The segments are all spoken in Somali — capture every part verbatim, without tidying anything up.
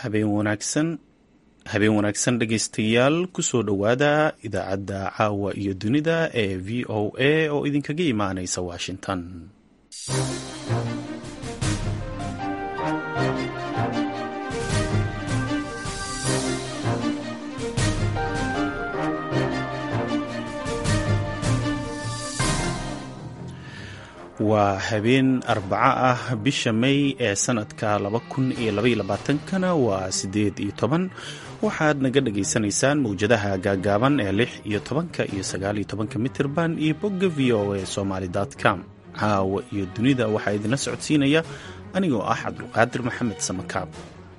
habeen wanaagsan habeen wanaagsan dhegaystayaal kusoo dhowaada idaacadda caawa iyo dunida ee v o a oo idinkaga imaanaysa washington. waa habeen arbaco ah bisha may ee sanadka laba kun iyo labaiyo labaatankana waa siddeed iyo toban. waxaad naga dhagaysanaysaan mawjadaha gaagaaban ee lix iyo tobanka iyo sagaal iyo tobanka mitirban iyo bogga v o a somaly com. caawa iyo dunida waxaa idinla socodsiinaya anigoo ah cabdulqaadir maxamed samakaab.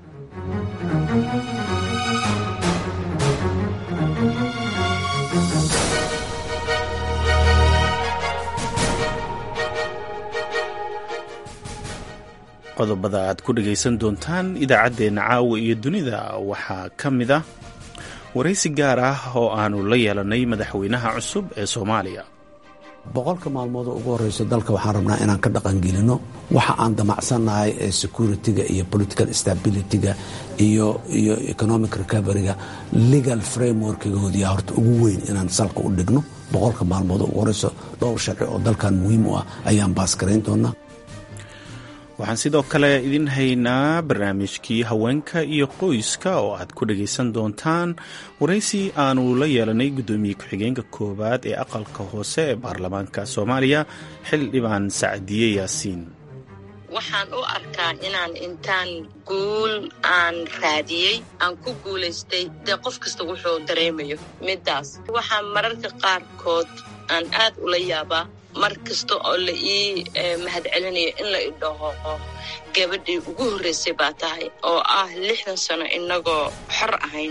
qodobada aad ku dhagaysan doontaan idaacaddeenna caawa iyo dunida waxaa ka mid ah waraysi gaar ah oo aanu la yeelanay madaxweynaha cusub ee soomaaliya. boqolka maalmood oo ugu horreyso dalka waxaan rabnaa inaan ka dhaqangelino waxa aan damacsannahay ee security-ga iyo political stability-ga iyo iyo economic recovery-ga legal framework-goodiya horta ugu weyn inaan salka u dhigno. boqolka maalmood oo ugu horreyso dhowr sharci oo dalkan muhiim u ah ayaan baaskarayn doonaa. waxaan sidoo kale idin haynaa barnaamijkii haweenka iyo qoyska oo aad ku dhagaysan doontaan waraysi aanu la yeelanay guddoomiye ku-xigeenka koowaad ee aqalka hoose ee baarlamaanka soomaaliya xildhibaan sacdiye yaasiin. waxaan u arkaa inaan intaan guul aan raadiyey aan ku guulaystay dee qof kasta wuxuu dareemayo middaas. waxaa mararka qaarkood aan aad ula yaabaa mar kasta oo la ii mahadcelinayo in la idhaho gabadhii ugu horreysay baa tahay oo ah lixdan sano inagoo xor ahayn.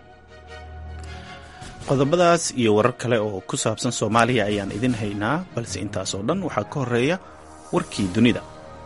qodobadaas iyo warar kale oo ku saabsan soomaaliya ayaan idin haynaa, balse intaas oo dhan waxaa ka horreeya warkii dunida.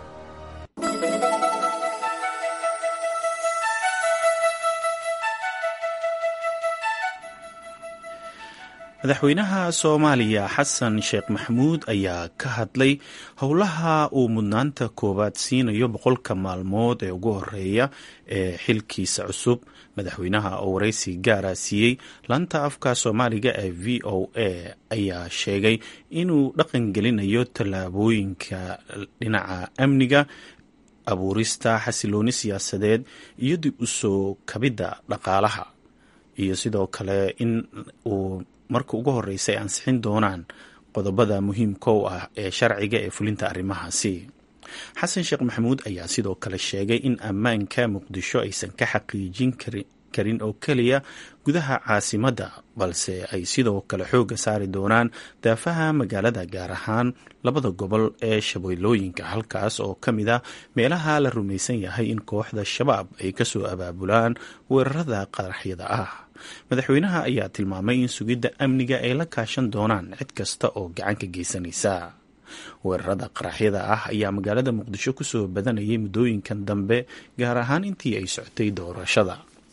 madaxweynaha soomaaliya xasan sheekh maxamuud ayaa ka hadlay howlaha uu mudnaanta koowaad siinayo boqolka maalmood ee ugu horeeya ee xilkiisa cusub. madaxweynaha oo waraysi gaara siiyey laanta afka soomaaliga ee v o a ayaa sheegay inuu dhaqan gelinayo tallaabooyinka dhinaca amniga, abuurista xasilooni siyaasadeed iyo dib u soo kabidda dhaqaalaha, iyo sidoo kale in uu marka ugu horreysay ansixin doonaan qodobada muhiimka u ah ee sharciga ee fulinta arrimahaasi. xasan sheekh maxamuud ayaa sidoo kale sheegay in ammaanka muqdisho aysan ka xaqiijin karin oo keliya gudaha caasimadda, balse ay sidoo kale xoogga saari doonaan daafaha magaalada, gaar ahaan labada gobol ee shabeellooyinka, halkaas oo ka mid ah meelaha la rumaysan yahay in kooxda shabaab ay kasoo abaabulaan weerarada qaraxyada ah. madaxweynaha ayaa tilmaamay in sugidda amniga ay la kaashan doonaan cid kasta oo gacan ka geysanaysa. weerarada qaraxyada ah ayaa magaalada muqdisho kusoo badanayay muddooyinkan dambe, gaar ahaan intii ay socotay doorashada.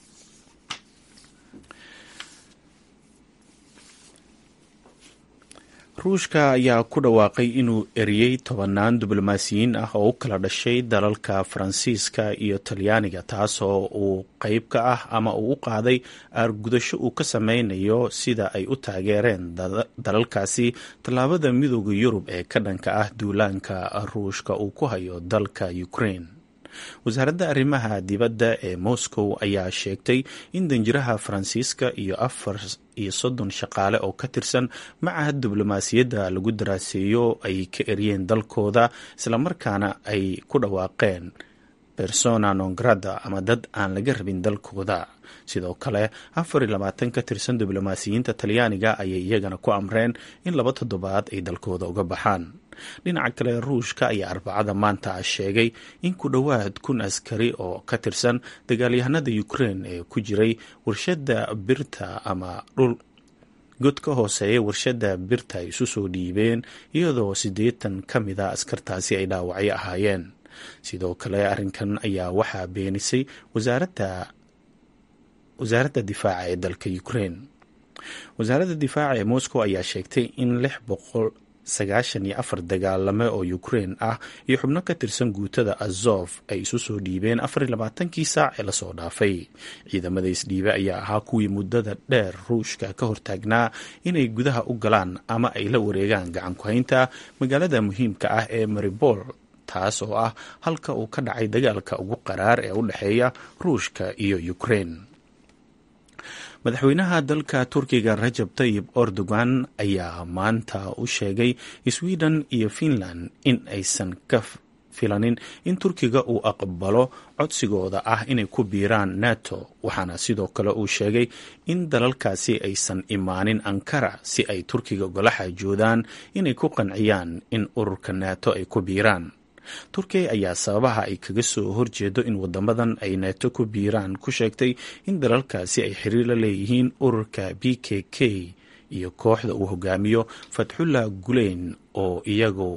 ruushka ayaa ku dhawaaqay inuu eriyey tobanaan diblomaasiyiin ah oo u kala dhashay dalalka faransiiska iyo talyaaniga, taasoo uu qayb ka ah ama uu u qaaday aargudasho uu ka sameynayo sida ay u taageereen dalalkaasi tallaabada midooda yurub ee ka dhanka ah duulaanka ruushka uu ku hayo dalka Ukraine. wasaaradda arrimaha dibadda ee Moscow ayaa sheegtay in danjiraha faransiiska iyo afar iyo soddon shaqaale oo ka tirsan macahad diblomaasiyadda lagu daraaseeyo ay ka eryeen dalkooda, islamarkaana ay ku dhawaaqeen persona non grata ama dad aan laga rabin dalkooda. sidoo kale afar iyo labaatan ka tirsan diblomaasiyiinta talyaaniga ayay iyagana ku amreen in laba toddobaad ay dalkooda uga baxaan. dhinaca kale ruushka ayaa arbacada maanta sheegay in ku dhowaad kun askari oo ka tirsan dagaalyahanada Ukraine ee ku jiray warshada birta ama dhul god ka hooseeya warshada birta ay isu soo dhiibeen, iyadoo siddeetan ka mid a askartaasi ay dhaawacyo ahaayeen. sidoo kale arrinkan ayaa waxaa beenisay wasaaradda wasaaradda difaaca ee dalka Ukraine. wasaaradda difaaca ee Moscow ayaa sheegtay in lix boqol sagaashan iyo afar dagaalame oo Ukraine ah iyo xubno ka tirsan guutada Azov ay isu soo dhiibeen afar iyo labaatankii saac ee lasoo dhaafay. Ciidamada isdhiibe ayaa ahaa kuwii muddada dheer Ruushka ka hortaagnaa inay gudaha u galaan ama ay la wareegaan gacan ku haynta magaalada muhiimka ah ee Mariupol, taas oo ah halka uu ka dhacay dagaalka ugu qaraar ee u dhexeeya Ruushka iyo Ukraine. Madaxweynaha dalka Turkiga Rajab Tayyip Erdogan ayaa maanta u sheegay Sweden iyo Finland in aysan ka filanin in Turkiga uu aqbalo codsigooda ah inay ku biiraan NATO, waxaana sidoo kale uu sheegay in dalalkaasi aysan imaanin Ankara si ay Turkiga ugala xaajoodaan inay ku qanciyaan in ururka NATO ay ku biiraan. Turkiya ayaa sababaha ay kaga soo horjeedo in wadamadan ay NATO ku biiraan ku sheegtay in dalalkaasi ay xiriir la leeyihiin ururka B K K iyo kooxda uu hogaamiyo Fethullah Gulen oo iyagu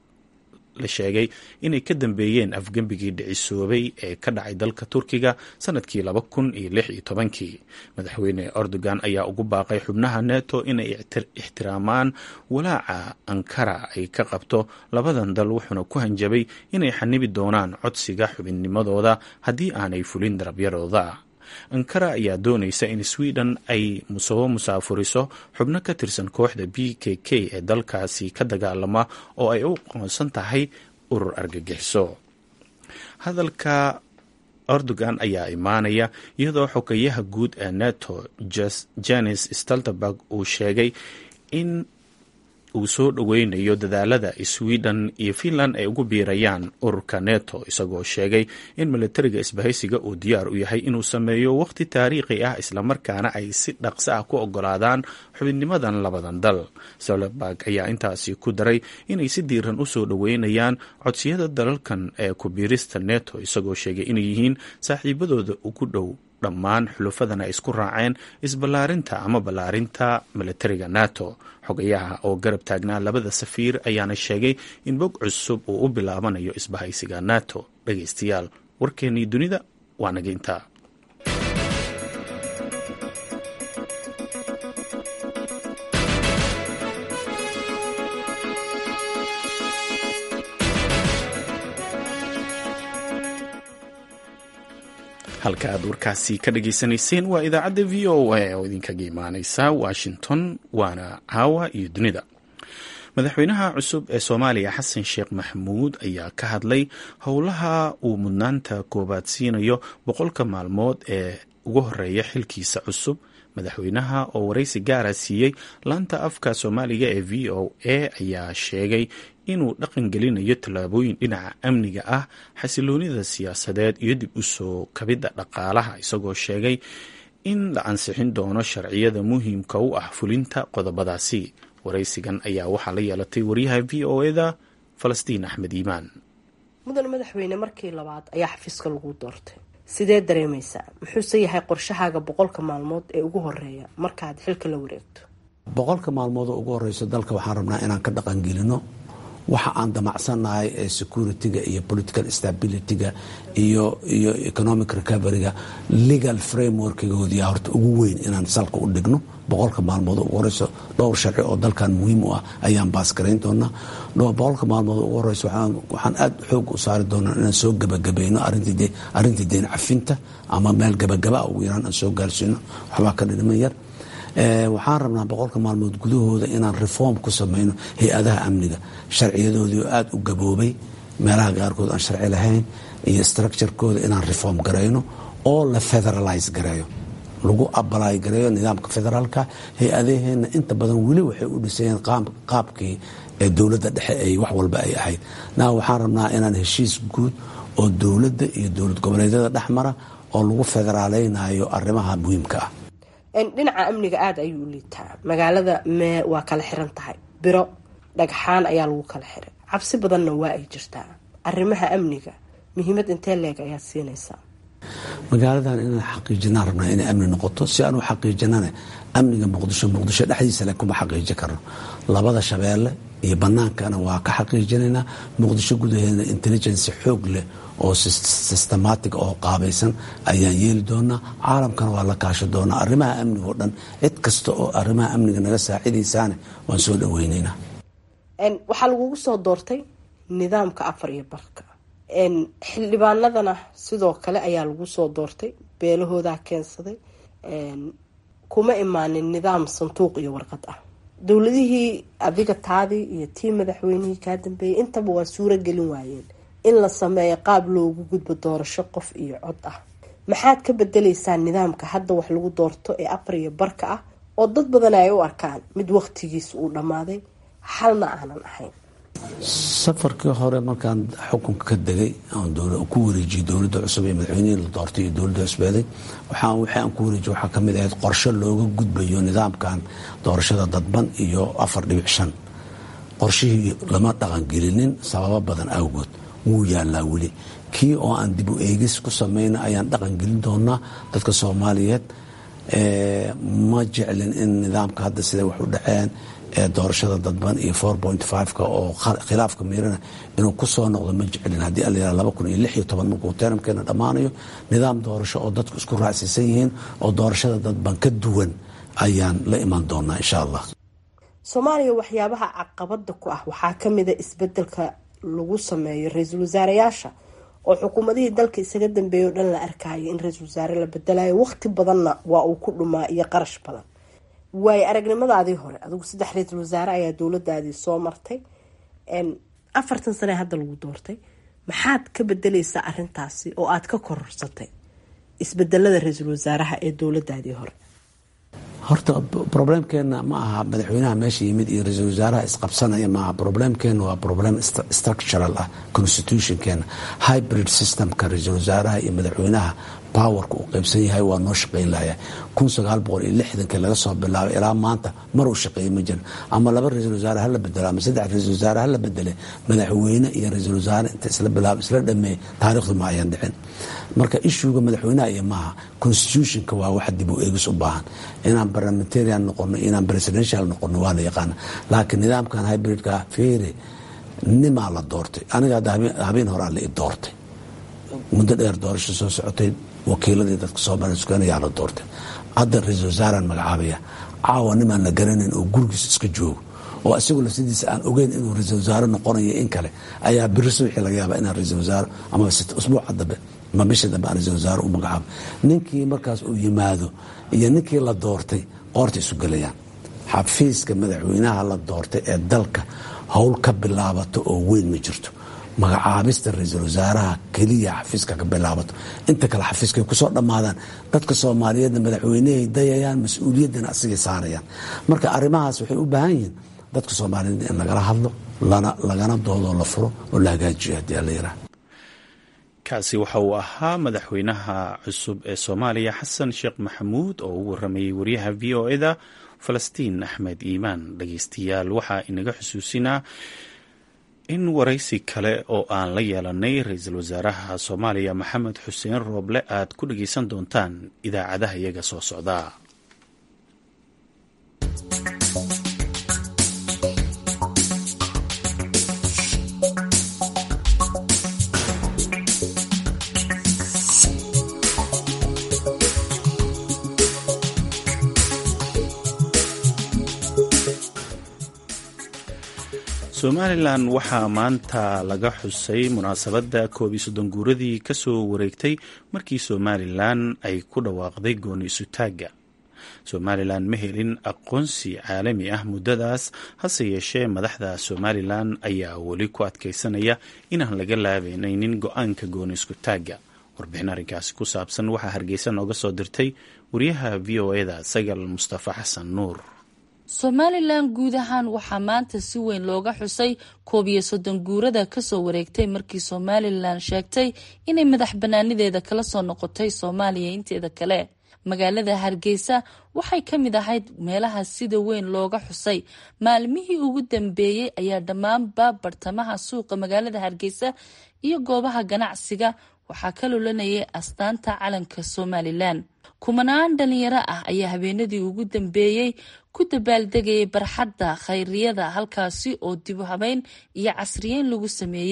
la sheegay inay ka dambeeyeen afgembigii dhicisoobay ee ka dhacay dalka Turkiga sanadkii laba kun iyo lix iyo tobankii. Madaxweyne Erdogan ayaa ugu baaqay xubnaha NATO inay ixtiraamaan walaaca Ankara ay ka qabto labadan dal, wuxuuna ku hanjabay inay xanibi doonaan codsiga xubinnimadooda haddii aanay fulin darabyadooda. Ankara ayaa doonaysa in Sweden ay soo musaafuriso xubno ka tirsan kooxda B K K ee dalkaasi ka dagaalama oo ay u aqoonsan tahay urur argagixiso. Hadalka Erdogan ayaa imaanaya iyadoo xogayaha guud ee NATO Jens Stoltenberg uu sheegay in uu soo dhoweynayo dadaalada Sweden iyo Finland ay ugu biirayaan ururka NATO, isagoo sheegay in militariga isbahaysiga uu diyaar u yahay inuu sameeyo waqti taariikhi ah islamarkaana ay si dhaqso ah ku ogolaadaan xubinnimadan labadan dal. Stoltenberg ayaa intaasi ku daray inay si diiran u soo dhoweynayaan codsiyada dalalkan ee ku biirista NATO, isagoo sheegay inay yihiin saaxiibadooda ugu dhow dhammaan xulufadana ay isku raaceen isballaarinta ama ballaarinta militariga NATO. Xogayaha oo garab taagnaa labada safiir ayaana sheegay in bog cusub uu u bilaabanayo isbahaysiga NATO. Dhegaystayaal, warkeennii dunida waa naga intaa. halka aad warkaasi ka dhageysanayseen waa idaacadda v o a oo idinkaga imaaneysa Washington, waana caawa iyo dunida. madaxweynaha cusub ee Soomaaliya Xasan Sheekh Maxamuud ayaa ka hadlay howlaha uu mudnaanta koobaad siinayo boqolka maalmood ee ugu horeeya xilkiisa cusub. madaxweynaha oo waraysi gaara siiyey laanta afka Soomaaliga ee v o a ayaa sheegay inuu dhaqan gelinayo tallaabooyin dhinaca amniga ah, xasiloonida siyaasadeed iyo dib u soo kabidda dhaqaalaha, isagoo sheegay in la ansixin doono sharciyada muhiimka u ah fulinta qodobadaasi. waraysigan ayaa waxaa la yeelatay wariyaha v o a-da Falastiin Axmed Iimaan. mudan madaxweyne, markii labaad ayaa xafiiska lagu doortay. sidee dareemaysaa? muxuuse yahay qorshahaaga boqolka maalmood ee ugu horeeya markaad xilka la wareegto? boqolka maalmood oo ugu horeysa dalka waxaan rabnaa inaan ka dhaqan gelino waxa aan damacsannahay ee security-ga iyo political stability-ga iyo iyo economic recovery-ga legal framework-goodii horta ugu weyn inaan salka u dhigno. boqolka maalmood oo ugu horeysa dhowr sharci oo dalkan muhiim u ah ayaan baas garayn doonaa. boqolka maalmood oo ugu horeysa waxaan aad xoog u saari doonaa inaan soo gabagabayno arrintii arrintii deyn cafinta ama meel gabagaba ugu yaraan aan soo gaarsiino waxbaa ka dhiman yar. waxaan rabnaa boqolka maalmood gudahooda inaan reform ku sameyno hay-adaha amniga, sharciyadoodii oo aada u gaboobay, meelaha qaarkood aan sharci lahayn, iyo structurekooda inaan reform garayno oo la federalize gareeyo, lagu abalaay gareeyo nidaamka federaalka. hay-adaheena inta badan weli waxay u dhisayeen qaabkii ee dowladda dhexe ay wax walba ay ahayd. na waxaan rabnaa inaan heshiis guud oo dowladda iyo dowlad goboleedyada dhexmara oo lagu federaaleynayo arrimaha muhiimka ah. dhinaca amniga aada ayuu u liitaa. magaalada mee waa kala xiran tahay, biro dhagxaan ayaa lagu kala xiray, cabsi badanna waa ay jirtaa. arrimaha amniga muhiimad intee leeg ayaad siinaysaa? magaaladan inaan xaqiijinaan rabnaa inay amni noqoto. si aan u xaqiijinana amniga muqdisho muqdisho dhexdiisa le kuma xaqiijin karno. labada shabeelle iyo banaankana waa ka xaqiijinaynaa. muqdisho gudaheeda intelligence xoog leh oo systematic oo qaabaysan ayaan yeeli doonaa. caalamkana waa la kaasho doonaa. arrimaha amniga oo dhan cid kasta oo arrimaha amniga naga saacidaysaane waan soo dhaweynaynaa. waxaa lagugu soo doortay nidaamka afar iyo barka. xildhibaanadana sidoo kale ayaa lagu soo doortay, beelahoodaa keensaday, kuma imaanin nidaam sanduuq iyo warqad ah. dowladihii adiga taadii iyo tii madaxweynihii kaa dambeeyay intaba waa suuro gelin waayeen in la sameeyo qaab loogu gudbo doorasho qof iyo cod ah. maxaad ka bedeleysaa nidaamka hadda wax lagu doorto ee afar iyo barka ah oo dad badan ay u arkaan mid waqtigiisa uu dhammaaday, xalna aanan ahayn? safarkii hore markaan xukunka ka degay ku wareejiyey dowladda cusub ee madaxweynihii la doortay iyo dowladda cusbeeday, waxaan wixii aan ku wareejiyey waxaa kamid ahayd qorshe looga gudbayo nidaamkan doorashada dadban iyo afar dhibic shan. qorshihii lama dhaqangelinin sababo badan awgood, wuu yaalaa weli. kii oo aan dib u eegis ku sameyna ayaan dhaqan gelin doonaa. dadka soomaaliyeed ma jeclin in nidaamka hadda siday wax u dhaceen ee doorashada dadban iyo four point five-ka oo khilaafka miirana inuu ku soo noqdo ma jeclin. haddii ala yihahdo laba kun iyo lix iyo toban markuu teramkeena dhammaanayo, nidaam doorasho oo dadku isku raacsiisan yihiin oo doorashada dadban ka duwan ayaan la iman doonaa insha allah. soomaaliya waxyaabaha caqabada ku ah waxaa kamida isbedelka lagu sameeyo ra-iisul wasaareyaasha oo xukuumadihii dalka isaga dambeeya o dhan la arkayo in ra-iisul wasaare la bedelayo, waqti badanna waa uu ku dhumaa iyo qarash badan. waayo aragnimadaadii hore, adigu saddex ra-iisul wasaare ayaa dowladaadii soo martay, afartan sane hadda lagu doortay. maxaad ka bedeleysaa arintaasi oo aad ka kororsatay isbedelada ra-iisul wasaaraha ee dowladaadii hore? horta problemkeena ma aha madaxweynaha meesha yimid iyo ra-iisul wasaaraha isqabsanaya maaha. problemkeena waa problem structural ah. constitutionkeena hybrid systemka ra-iisul wasaaraha iyo madaxweynaha powerka uu qaybsan yahay waa noo shaqeyn lahaya. kun sagaal boqol iyo lixdankii laga soo bilaabay ilaa maanta mar uu shaqeeyey ma jirin. ama laba ra-iisul wasaare hala bedelo ama saddex ra-iisul wasaare hala bedele, madaxweyne iyo ra-iisul wasaare inta isla bilaab isla dhameeyey taariikhdu ma ayan dhicin. marka ishuuga madaxweynaha iyo maaha, constitutionka waa wax dib u eegis u baahan. inaan parliamentarian noqono, inaan presidential noqono waa la yaqaana. laakiin nidaamkan hybridka feere nimaa la doortay. aniga hadda habeen horaa la i doortay, muddo dheer doorasho soo socotay, wakiiladii dadka soomaaliya la doortay. hadda ra-iisul wasaaraan magacaabaya, caawa nimaan la garanayn oo gurigiis iska joogo oo isagoo lafsidiisa aan ogeyn inuu ra-iisul wasaare noqonayo in kale ayaa biri subaxii laga yaaba inaan ra-iisul wasaare ama usbuuca dambe ama bisha dambe aan ra-iisul wasaare u magacaabo. ninkii markaas uu yimaado iyo ninkii la doortay qoorta isu gelayaan. xafiiska madaxweynaha la doortay ee dalka howl ka bilaabato oo weyn ma jirto. magacaabista ra-iisul wasaaraha keliya xafiiska ka bilaabato, inta kale xafiiskay kusoo dhammaadaan. dadka soomaaliyeedna madaxweynehay dayayaan, mas-uuliyaddana asigay saarayaan. marka arrimahaas waxay u baahan yihiin dadka soomaaliyeed in lagala hadlo, lagana doodoo la furo oo la hagaajiyo haddii ala yiraah. kaasi waxa uu ahaa madaxweynaha cusub ee soomaaliya xasan sheekh maxamuud oo u waramayay wariyaha v o eda falastiin axmed iimaan. dhageystayaal waxaa inaga xusuusinaa in waraysi kale oo aan la yeelanay ra-iisul wasaaraha soomaaliya maxamed xuseen rooble aad ku dhageysan doontaan idaacadaha iyaga soo socda. somalilan waxaa maanta laga xusay munaasabadda koob iyo soddon guuradii ka soo wareegtay markii somalilan ay ku dhawaaqday gooni isutaagga. somalilan ma helin aqoonsi caalami ah muddadaas, hase yeeshee madaxda somalilan ayaa weli ku adkeysanaya inaan laga laabanaynin go-aanka gooni isutaagga. warbixin arrinkaasi ku saabsan waxaa hargeysa nooga soo dirtay wariyaha v o eda sagal mustafa xasan nuur. somalilan guud ahaan waxaa maanta si weyn looga xusay koob iyo soddon guurada kasoo wareegtay markii somalilan sheegtay inay madax banaanideeda kala soo noqotay soomaaliya inteeda kale. magaalada hargeysa waxay ka mid ahayd meelaha sida weyn looga xusay. maalmihii ugu dambeeyey ayaa dhammaanba bartamaha suuqa magaalada hargeysa iyo goobaha ganacsiga waxaa ka lulanayay astaanta calanka somalilan. kumanaan dhalinyaro ah ayaa habeenadii ugu dambeeyey ku dabaaldegayay barxadda khayriyada halkaasi oo dib u habeyn iyo casriyeyn lagu sameeyey.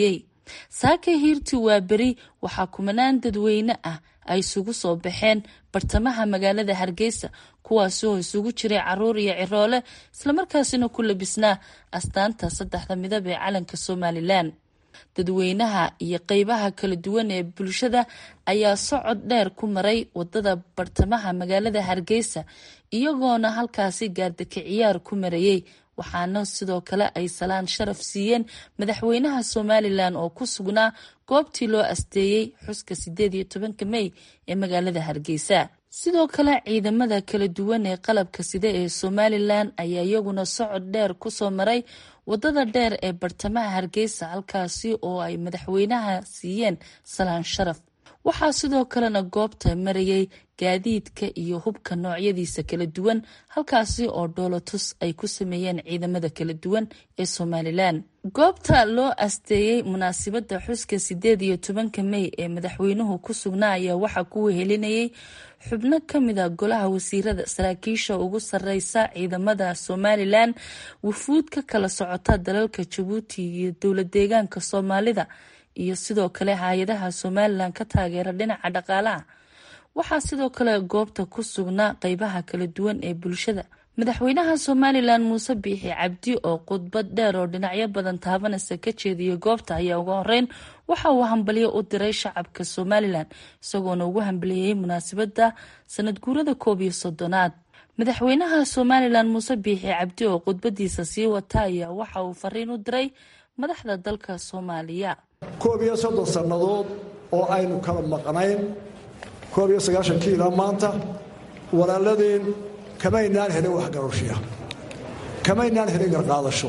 saaka hiirti waa beri waxaa kumanaan dadweyne ah ay isugu soo baxeen bartamaha magaalada Hargeysa kuwaasoo isugu jiray caruur iyo ciroole islamarkaasina ku labisnaa astaanta saddexda midab ee calanka Somaliland. dadweynaha iyo qaybaha kala duwan ee bulshada ayaa socod dheer ku maray wadada bartamaha magaalada Hargeysa iyagoona halkaasi gaardika ciyaar ku marayay waxaana sidoo kale ay salaan sharaf siiyeen madaxweynaha Somaliland oo ku sugnaa goobtii loo asteeyay xuska sideed iyo tobanka May ee magaalada Hargeysa. sidoo kale ciidamada kala duwan ee qalabka sida ee Somaliland ayaa iyaguna socod dheer ku soo maray wadada dheer ee bartamaha Hargeysa halkaasi oo ay madaxweynaha siiyeen salaan sharaf. waxaa sidoo kalena goobta marayay gaadiidka iyo hubka noocyadiisa kala duwan halkaasi oo dhoolatus ay ku sameeyeen ciidamada kala duwan ee Somaliland. goobta loo asteeyay munaasabada xuska sideed iyo tobanka May ee madaxweynuhu ku sugnaa ayaa waxa ku wehelinayay xubno kamid ah golaha wasiirada saraakiisha ugu sareysa ciidamada Somaliland wufuud ka kala socota dalalka Djibouti iyo dowlad deegaanka Soomaalida iyo sidoo kale hay'adaha Somaliland ka taageera dhinaca dhaqaalaha. waxaa sidoo kale goobta ku sugnaa qaybaha kala duwan ee bulshada. madaxweynaha Somaliland Muuse Biixi Cabdi oo khudbad dheer oo dhinacyo badan taabanaysa ka jeediyay goobta ayaa ugu horeyn waxa uu hambalyo u diray shacabka Somaliland isagoona ugu hambaliyay munaasabada sanad guurada koob iyo soddonaad. madaxweynaha Somaliland Muuse Biixi Cabdi oo khudbadiisa sii wata ayaa waxa uu fariin u diray madaxda dalka Soomaaliya. koob iyo soddon sannadood oo aynu kala maqnayn koob iyo sagaashan kiilo maanta walaaladeen kamaynaan helin wax garowshiya kamaynaan helin garqaadasho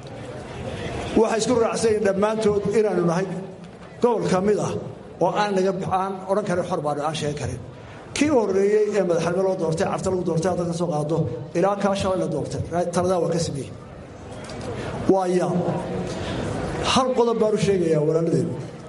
waxa isku raacsan dhammaantood inaanu nahay gobol ka mid ah oo aan laga bixaan oran karin xor baan aan sheeg karin kii horeeyay ee madaxweyne loo doortay carta lagu doortay hadda ka soo qaado ilaa ka shalay la doortay talada waa ka sameeyay waaya hal qodob baan u sheegayaa walaaladeen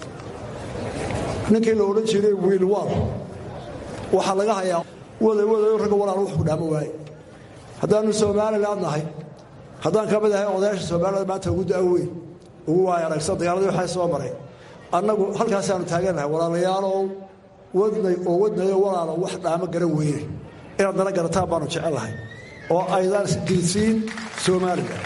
ninkii la oran jiray wiil waal waxa laga hayaa wada wada rag walaal wax ku dhaamo waay haddaanu Soomaaliland nahay haddaan ka mid ahay odayaasha Soomaaliland maanta ugu daaweyn ugu waay aragsan dagaaladii waxay soo maray annagu halkaas aanu taaganahay walaalayaal oo wadnay oo wadnay walaal wax dhaamo garan weeyay inaad nala garataan baanu jecelahay oo aydan dilsiin Soomaaliland.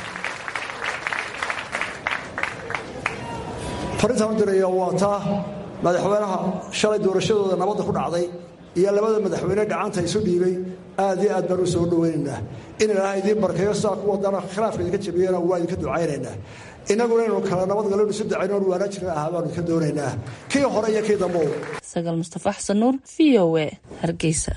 fariintan diraya waa taa madaxweynaha shalay doorashadooda nabadda ku dhacday iyo labada madaxweyne gacanta isu dhiibay aad iyo aad baan u soo dhaweynaynaa in ilaahay idin barkeeyo saa ku wadana khilaafka idinka jabiyana waa idinka ducaynaynaa inaguna inuu kala nabad galno isu dacayno waana jira ahaa baan idinka doonaynaa kii hore iyo kii dambe. Sagal Mustafa Xasan Nuur V O A Hargeysa.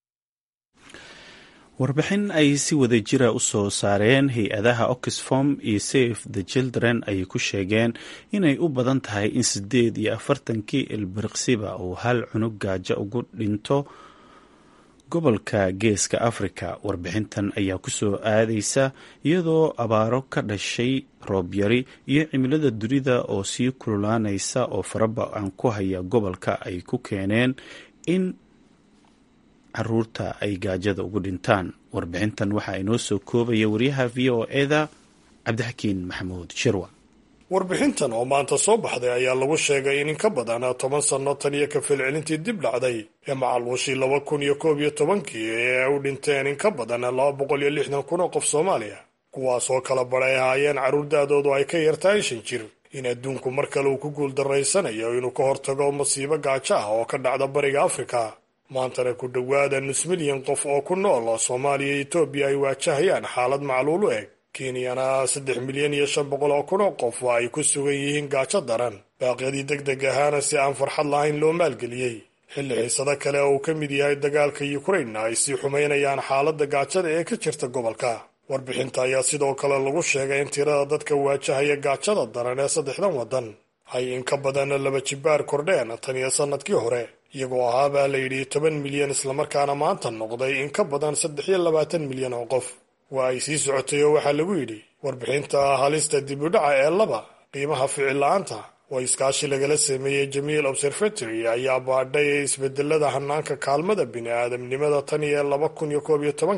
warbixin ay si wada jira u soo saareen hay-adaha Oxfam iyo Save the Children ay ku sheegeen inay u badan tahay in sideed iyo afartankii ilbiriqsiba uu hal cunug gaajo ugu dhinto gobolka Geeska Afrika. warbixintan ayaa ku soo aadaysa iyadoo abaaro ka dhashay roob yari iyo cimilada dunida oo sii kululaanaysa oo faraba'an ku haya gobolka ay ku keeneen in caruurta ay gaajada ugu dhintaan. warbixintan waxaa inoo soo koobaya wariyaha V O A-da Cabdixakiin Maxamuud Shirwa. warbixintan oo maanta soo baxday ayaa lagu sheegay in in ka badan toban sano tan iyo ka filcilintii dib dhacday ee macaluushii laba kun iyo koob iyo tobankii ee ay u dhinteen in ka badan laba boqol iyo lixdan kun oo qof Soomaaliya kuwaas oo kala badhay ahaayeen caruur da-doodu ay ka yartahay shan jir. in adduunku mar kale uu ku guuldarraysanayo inuu ka hortago masiibo gaajo ah oo ka dhacda bariga Afrika. maantana ku dhowaada nus milyan qof oo ku nool Soomaaliya iyo Itoobiya ay waajahayaan xaalad macluul u eg. Kenyana saddex milyan iyo shan boqol oo kun oo qof ay ku sugan yihiin gaajo daran. baaqyadii degdeg ahaana si aan farxad lahayn loo maalgeliyey xilli xiisado kale oo uu ka mid yahay dagaalka Ukraine ay sii xumaynayaan xaaladda gaajada ee ka jirta gobolka. warbixinta ayaa sidoo kale lagu sheegay in tirada dadka waajahaya gaajada daran ee saddexdan waddan ay in ka badan laba jibaar kordheen tan iyo sanadkii hore iyagoo ahaabaa la yidhi toban milyan islamarkaana maanta noqday in ka badan saddex iyo labaatan milyan oo qof. waa ay sii socotay oo waxaa lagu yidhi warbixinta halista dib u dhaca ee laba qiimaha ficil la-aanta oo iskaashi lagala sameeyey Jamil Observatory ayaa baadhay isbedelada hanaanka kaalmada bini aadamnimada tan iyo laba kun iyo koob iyo tobankii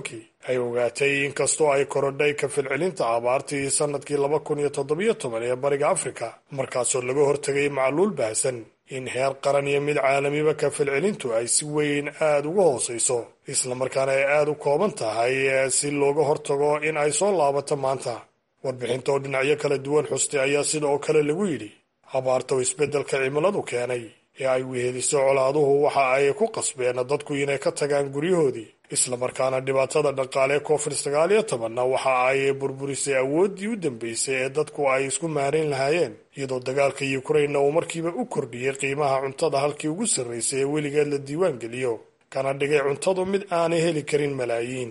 ay ogaatay inkastoo ay korodhay ka filcilinta abaartii sannadkii laba kun iyo toddobiyo toban ee bariga afrika markaasoo laga hortegay macluul baahsan in heer qaran iyo mid caalamiba ka filcilintu ay si weyn aada uga hoosayso islamarkaana ay aada u kooban tahay si looga hortago in ay soo laabato maanta. warbixinta oo dhinacyo kala duwan xustay ayaa sida oo kale lagu yidhi abaarta oo isbeddelka cimiladu keenay ee ay weheliso colaaduhu waxa ay ku qasbeen dadku inay ka tagaan guryahoodii islamarkaana dhibaatada dhaqaale covid sagaal iyo tobanna waxa ay burburisay awooddii u dambeysay ee dadku ay isku maarayn lahaayeen iyadoo dagaalka Ukraine uu markiiba u kordhiyey qiimaha cuntada halkii ugu sarreysay ee weligeed la diiwaan geliyo kana dhigay cuntadu mid aanay heli karin malaayiin.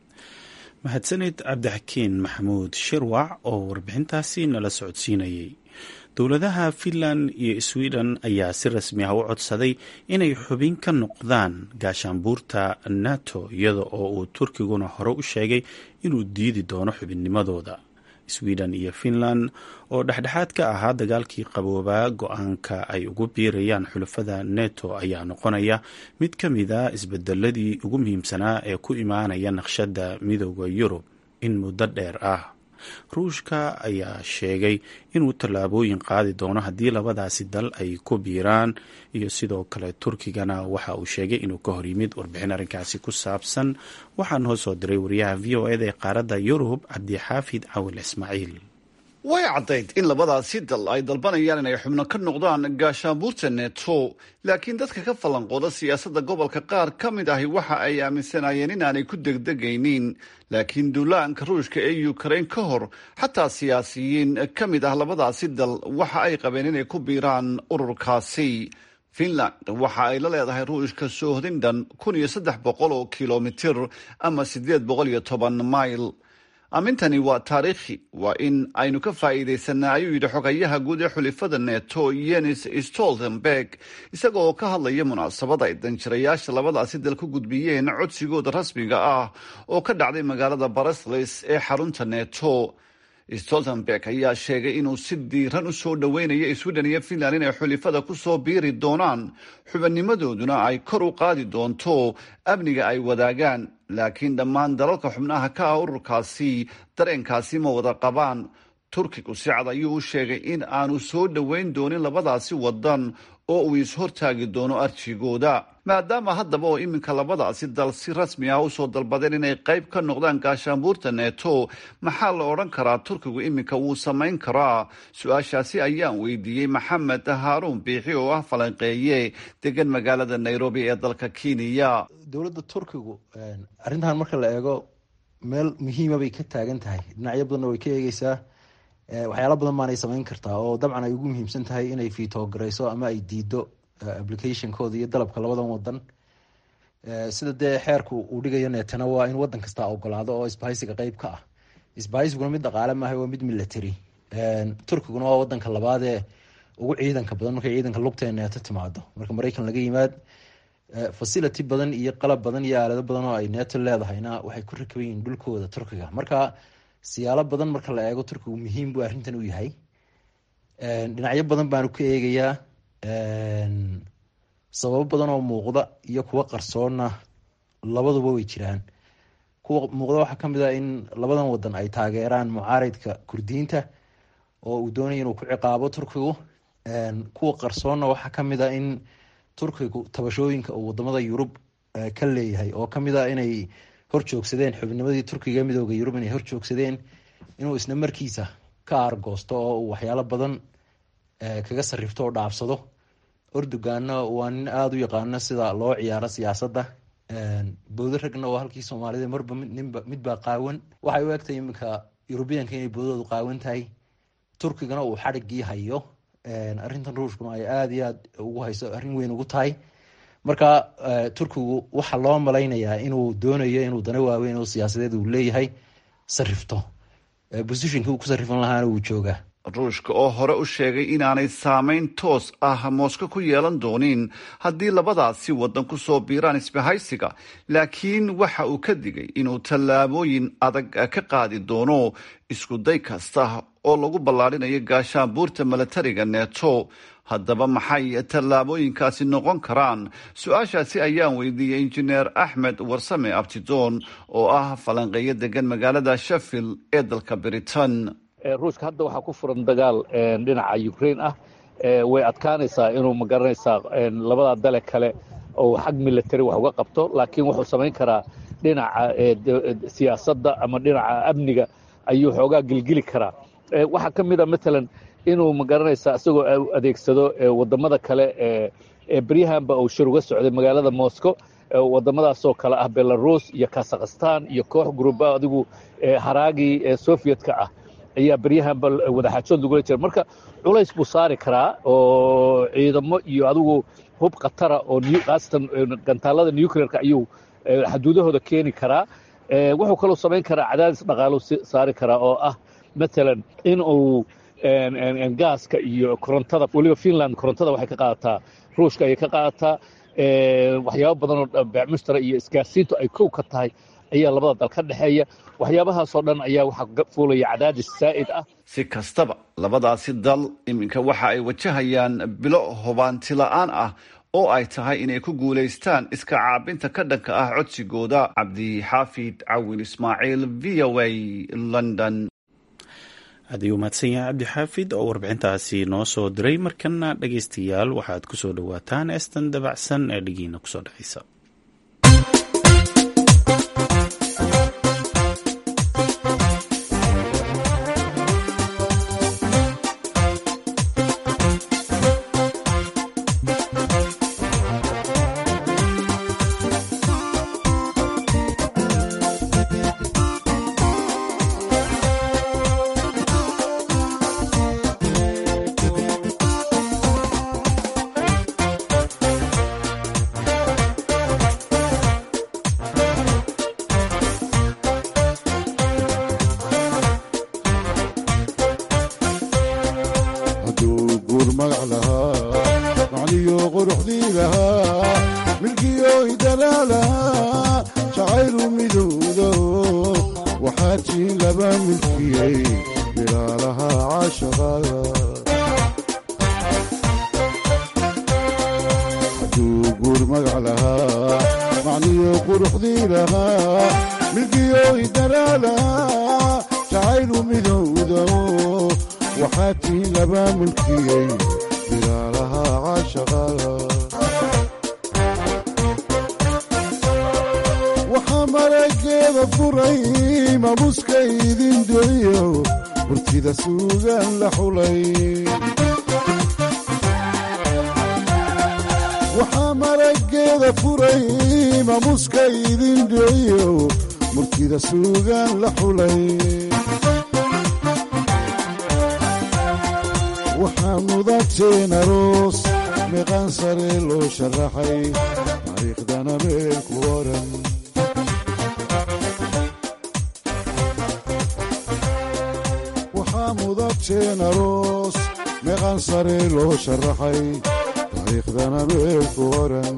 mahadsanid cabdixakiin maxamuud shirwac oo warbixintaasi nala socodsiinayay. dowladaha Finland iyo Sweden ayaa si rasmi ah u codsaday inay xubin ka noqdaan gaashaanbuurta NATO iyada oo uu Turkiguna hore u sheegay inuu diidi doono xubinnimadooda. Sweden iyo Finland oo dhexdhexaad ka ahaa dagaalkii qaboobaa go-aanka ay ugu biirayaan xulafada NATO ayaa noqonaya mid ka mid a isbedeladii ugu muhiimsanaa ee ku imaanaya naqshada midowda Yurub in muddo dheer ah. ruushka ayaa sheegay inuu tallaabooyin qaadi doono haddii labadaasi dal ay ku biiraan iyo sidoo kale Turkigana waxa uu sheegay inuu ka hor yimid. warbixin arrinkaasi ku saabsan waxaa noo soo diray wariyaha v o eda ee qaaradda Yurub cabdixaafid cawil ismaaciil. way caddayd in labadaasi dal ay dalbanayaan inay xubno ka noqdaan gaashaanbuurta NATO, laakiin dadka ka falanqooda siyaasadda gobolka qaar ka mid ahi waxa ay aaminsanayeen inaanay ku degdegaynin. laakiin duulaanka ruushka ee Ukraine ka hor xataa siyaasiyiin ka mid ah labadaasi dal waxa ay qabeen inay ku biiraan ururkaasi. Finland waxa ay la leedahay ruushka soohdin dhan kun iyo saddex boqol oo kilomitir ama sideed boqol iyo toban mayl. amintani waa taariikhi, waa in aynu ka faa'iidaysanaa ayuu yidhi xogayaha guud ee xulifada NATO Jens Stoltenberg isaga oo ka hadlaya munaasabada ay danjirayaasha labadaasi dal ku gudbiyeen codsigooda rasmiga ah oo ka dhacday magaalada Brussels ee xarunta NATO. Stoltenberg ayaa sheegay inuu si diiran u soo dhoweynayo Sweden iyo Finland inay xulifada ku soo biiri doonaan xubinnimadooduna ay kor u qaadi doonto amniga ay wadaagaan. laakiin dhammaan dalalka xubnaha ka ah ururkaasi dareenkaasi ma wada qabaan. Turkigu si cad ayuu u sheegay in aanu soo dhoweyn doonin labadaasi wadan oo uu is-hortaagi doono arjigooda. maadaama haddaba oo iminka labadaasi dal si rasmi ah usoo dalbadeen inay qayb ka noqdaan gaashaanbuurta NATO, maxaa la odhan karaa Turkigu iminka wuu samayn karaa? su-aashaasi ayaan weydiiyey Maxamed Haaruun Biixi oo ah falanqeeye degan magaalada Nairobi ee dalka Kenya. dowladda Turkigu arrintan marka la eego meel muhiima bay ka taagan tahay, dhinacyo badanna way ka eegeysaa. waxyaalo badan baanay samayn kartaa oo dabcan ay ugu muhiimsan tahay inay fiito garayso ama ay diido applicationkooda iyo dalabka labadan wadan. sida dee xeerku uu dhigayo neetana waa in wadan kasta ogolaado oo isbahaysiga qeyb ka ah. isbahaysiguna mid dhaqaale maaha, waa mid military. Turkiguna waa wadanka labaad ee ugu ciidanka badan markay ciidanka lugta ee neeto timaado. marka Mareykan laga yimaad facility badan iyo qalab badan iyo aalado badan oo ay neeto leedahayna waxay ku rakaban yihiin dhulkooda Turkiga. marka siyaalo badan marka la eego Turkigu muhiim buu arrintan u yahay. dhinacyo badan baanu ka eegayaa, sababo badan oo muuqda iyo kuwa qarsoonna labaduba way jiraan. kuwa muuqda waxaa kamid ah in labadan wadan ay taageeraan mucaaridka kurdiyiinta oo uu doonaya inuu ku ciqaabo Turkigu. kuwa qarsoonna waxaa kamid ah in Turkigu tabashooyinka uu wadamada Yurub ka leeyahay oo kamid ah inay horjoogsadeen xubnimadii Turkiga midowga Yurub inay horjoogsadeen inuu isna markiisa ka argoosto oo uu waxyaalo badan kaga sarrifto oo dhaafsado. Erdoganna waa nin aada u yaqaano sida loo ciyaaro siyaasadda. boodo ragna waa halkii Soomaalida marba ninba midbaa qaawan. waxay u egtahay iminka Yurubiyaanka inay boodoodu qaawan tahay, Turkigana uu xadhigii hayo. arrintan ruushkuna ay aada iyo aada ugu hayso arrin weyn ugu tahay. marka Turkigu waxaa loo malaynayaa inuu doonayo inuu dana waaweyn oo siyaasadeed uu leeyahay sarrifto. positionkii uu ku sarrifan lahaana wuu joogaa. ruushka oo hore u sheegay inaanay saameyn toos ah Moscow ku yeelan doonin haddii labadaasi wadan ku soo biiraan isbahaysiga, laakiin waxa uu ka digay inuu tallaabooyin adag ka qaadi doono isku day kasta oo lagu ballaarinayo gaashaanbuurta milatariga NATO. haddaba maxay tallaabooyinkaasi noqon karaan? su-aashaasi ayaan weydiiyey injineer axmed warsame abtidoon oo ah falanqeeyo degan magaalada sheffield ee dalka britain. ruushka hadda waxaa ku furan dagaal dhinaca ukraine ah, way adkaanaysaa inuu magaranaysaa labada dale kale oo xag military wax uga qabto, laakiin wuxuu samayn karaa dhinaca siyaasadda ama dhinaca amniga ayuu xoogaa gilgili karaa. waxaa ka mid a matalan inuu magaranaysaa isagoo adeegsado wadamada kale ee beryahanba uu shir uga socday magaalada moscow, wadamadaasoo kale ah belarus iyo kazakhstan iyo koox gruuba adigu haraagii sovietka ah ayaa beryahanba wadaxaajood lagula jira. marka culays buu saari karaa oo ciidamo iyo adigu hub khatara oo khaasatan gantaalada nuclearka ayuu xaduudahooda keeni karaa. wuxuu kaloo samayn karaa cadaadis dhaqaalu saari karaa oo ah matalan in uu gaaska iyo korontada, weliba finland korontada waxay ka qaadataa, ruushka ayay ka qaadataa, waxyaabo badan oo beecmushtara iyo isgaarsiintu ay kow ka tahay ayaa labada dal ka dhexeeya. waxyaabahaasoo dhan ayaa waxaa fuulaya cadaadis saa'id ah. si kastaba labadaasi dal iminka waxa ay wajahayaan bilo hubaanti la'aan ah oo ay tahay inay ku guulaystaan iska caabinta ka dhanka ah codsigooda. cabdixaafid cawin ismaaciil, v o a, london. aad ayuu mahadsan yahay cabdixaafid oo warbixintaasi noo soo diray. markana dhegaystayaal waxaad ku soo dhowaataan eestan dabacsan ee dhigiina kusoo dhexaysa. waxaa marageeda furay maamuuska idin dheeyo murtida suugaan la xulay waxaa mudateen aroos meeqaan sare loo sharaxay taariikhdana meel ku oran waxaa mudateen aroos meeqaan sare loo sharaxay taariikhdana meel ku oran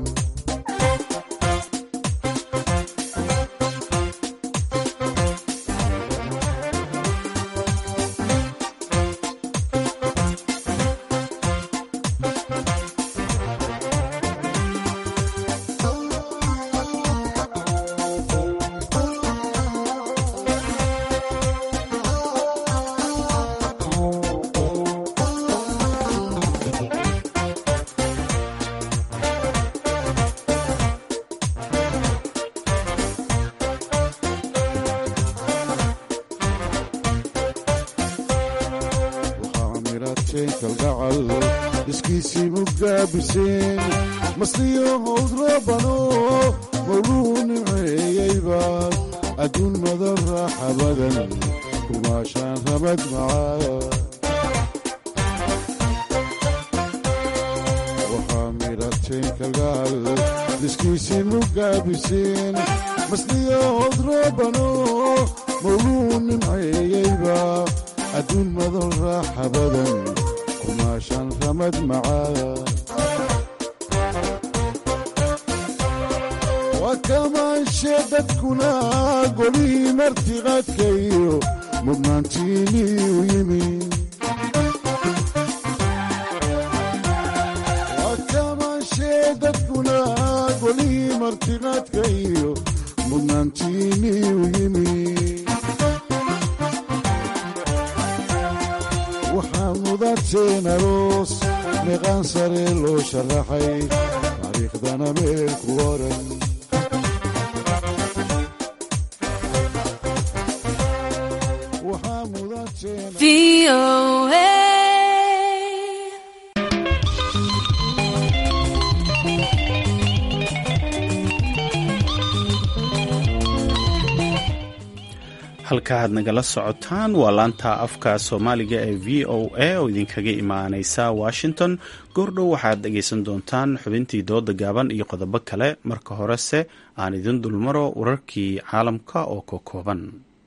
masliyo howd roobano mawluu nimceeyeybaad adduun madan raaxa badan kumaashaan rabad macaa waxaa midhateen kalgaal diskiisii mugaabiseen masliyo howd roobano mawluu nimceeyeybaad adduun madan raaxa badan kumaashaan rabad macaa wakamaashe dadkuna golihii martiqaadkayo mudnaantiinii u yimi martiqaadka iyo mudnaantiinii u yimi waxaa mudateen aroos meeqaan sare loo sharaxay taariikhdana meel ku oran waxaa mudateen halka aad nagala socotaan waa laanta afka soomaaliga ee v o a oo idinkaga imaaneysa washington goordhow waxaad dhegaysan doontaan xubintii dooda gaaban iyo qodobo kale marka horese aan idin dulmaro wararkii caalamka oo ka kooban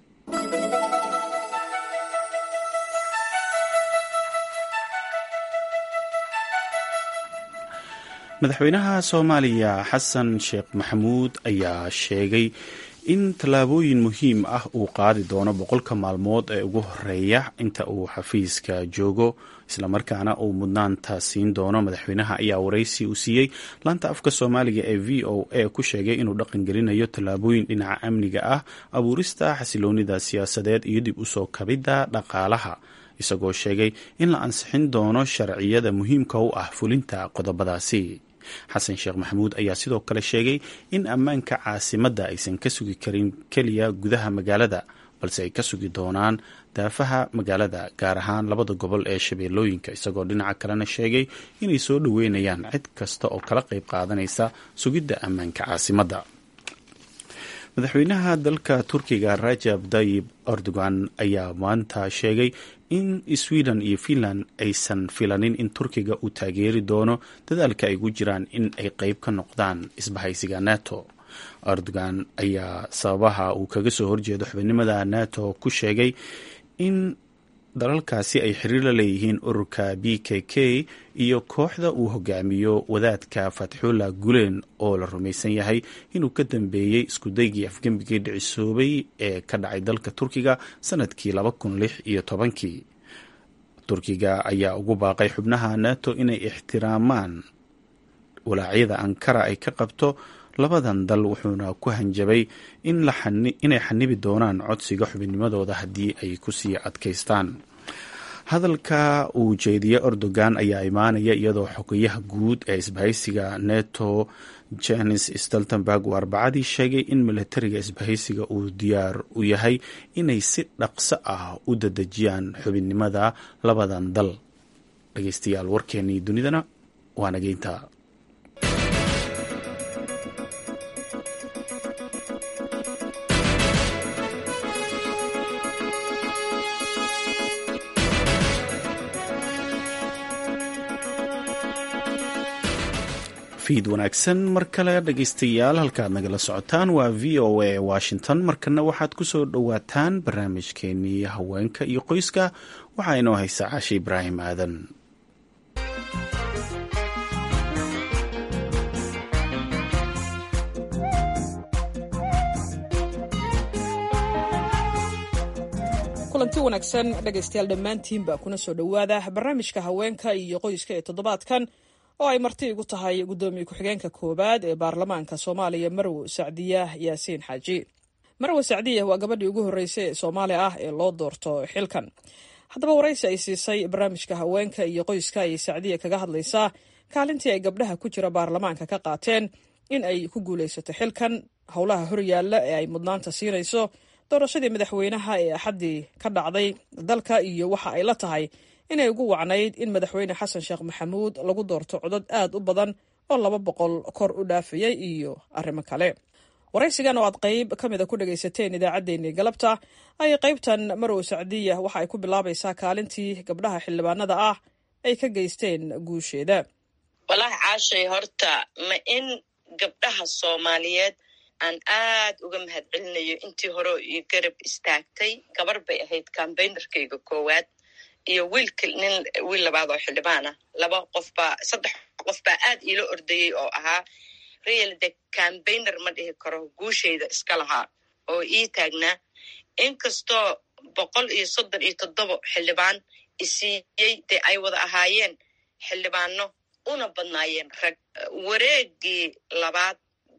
madaxweynaha soomaaliya xasan sheekh maxamuud ayaa sheegay in tallaabooyin muhiim ah uu qaadi doono boqolka maalmood ee ugu horeeya inta uu xafiiska joogo islamarkaana uu mudnaanta siin doono. madaxweynaha ayaa waraysi uu siiyey laanta afka soomaaliga ee v o a ku sheegay inuu dhaqangelinayo tallaabooyin dhinaca amniga ah, abuurista xasiloonida siyaasadeed iyo dib usoo kabidda dhaqaalaha, isagoo sheegay in la ansixin doono sharciyada muhiimka u ah fulinta qodobadaasi. xasan sheekh maxamuud ayaa sidoo kale sheegay in ammaanka caasimadda aysan ka sugi karin keliya gudaha magaalada, balse ay ka sugi doonaan daafaha magaalada, gaar ahaan labada gobol ee shabeellooyinka, isagoo dhinaca kalena sheegay inay soo dhoweynayaan cid kasta oo kala qayb qaadanaysa sugidda ammaanka caasimadda. madaxweynaha dalka turkiga Rajab Tayyip Erdogan ayaa maanta sheegay in Sweden iyo Finland aysan filanin in Turkiga uu taageeri doono dadaalka ay ku jiraan in ay qayb ka noqdaan isbahaysiga NATO. Erdogan ayaa sababaha uu kaga soo horjeedo xubinimada NATO ku sheegay in dalalkaasi ay xiriir la leeyihiin ururka B K K iyo kooxda uu hogaamiyo wadaadka Fatxullah Gulen oo la rumaysan yahay inuu ka dambeeyey iskudaygii afgembigii dhicisoobay ee ka dhacay dalka Turkiga sanadkii laba kun lix iyo tobankii. Turkiga ayaa ugu baaqay xubnaha NATO inay ixtiraamaan walaacyada Ankara ay ka qabto labadan dal, wuxuuna ku hanjabay in la inay xanibi doonaan codsiga xubinnimadooda haddii ay kusii adkaystaan. hadalka uu jeediye Erdogan ayaa imaanaya iyadoo xogayaha guud ee isbahaysiga NATO Jens Stoltenberg uu arbacadii sheegay in milatariga isbahaysiga uu diyaar u yahay inay si dhaqso ah u dadejiyaan xubinnimada labadan dal. dhegeystayaal, warkeenii dunidana waa nageynta. fiid wanaagsan mar kale dhegaystayaal, halkaad nagala socotaan waa v o a Washington. markana waxaad ku soo dhowaataan barnaamijkeenii haweenka iyo qoyska. waxaa inoo haysa Caashe Ibraahim Aadan. kulanti wanaagsan dhegaystayaal dhammaantiinba kuna soo dhowaada barnaamijka haweenka iyo qoyska ee toddobaadkan oo ay marti igu tahay guddoomiye ku-xigeenka koowaad ee baarlamaanka Soomaaliya Marwo Sacdiya Yaasiin Xaaji. Marwo Sacdiya waa gabadhii ugu horreysay ee Soomaali ah ee loo doorto xilkan. haddaba waraysi ay siisay barnaamijka haweenka iyo qoyska ayay Sacdiya kaga hadlaysaa kaalintii ay gabdhaha ku jira baarlamaanka ka qaateen in ay ku guulaysato xilkan, howlaha horyaalla ee ay mudnaanta siinayso, doorashadii madaxweynaha ee axaddii ka dhacday dalka iyo waxa ay la tahay inay ugu wacnayd in madaxweyne xasan sheekh maxamuud lagu doorto codad aad u badan oo laba boqol kor u dhaafayay iyo arrimo kale. waraysigan oo aad qayb ka mida ku dhagaysateen idaacaddeenii galabta ayay qaybtan Marwo Sacdiya waxa ay ku bilaabaysaa kaalintii gabdhaha xildhibaanada ah ay ka geysteen guusheeda. walahi caashay, horta ma in gabdhaha Soomaaliyeed aan aad uga mahad celinayo intii hore iyo garab istaagtay. gabar bay ahayd kambaynarkayga koowaad iyo wiilka nin wiil labaad oo xildhibaan ah. laba qof baa saddex qof baa aad iila ordayay oo ahaa real the campaigner ma dhihi karo, guushayda iska lahaa oo ii taagnaa. inkastoo boqol iyo soddon iyo toddoba xildhibaan isiiyey dee ay wada ahaayeen xildhibaano una badnaayeen rag. wareegii labaad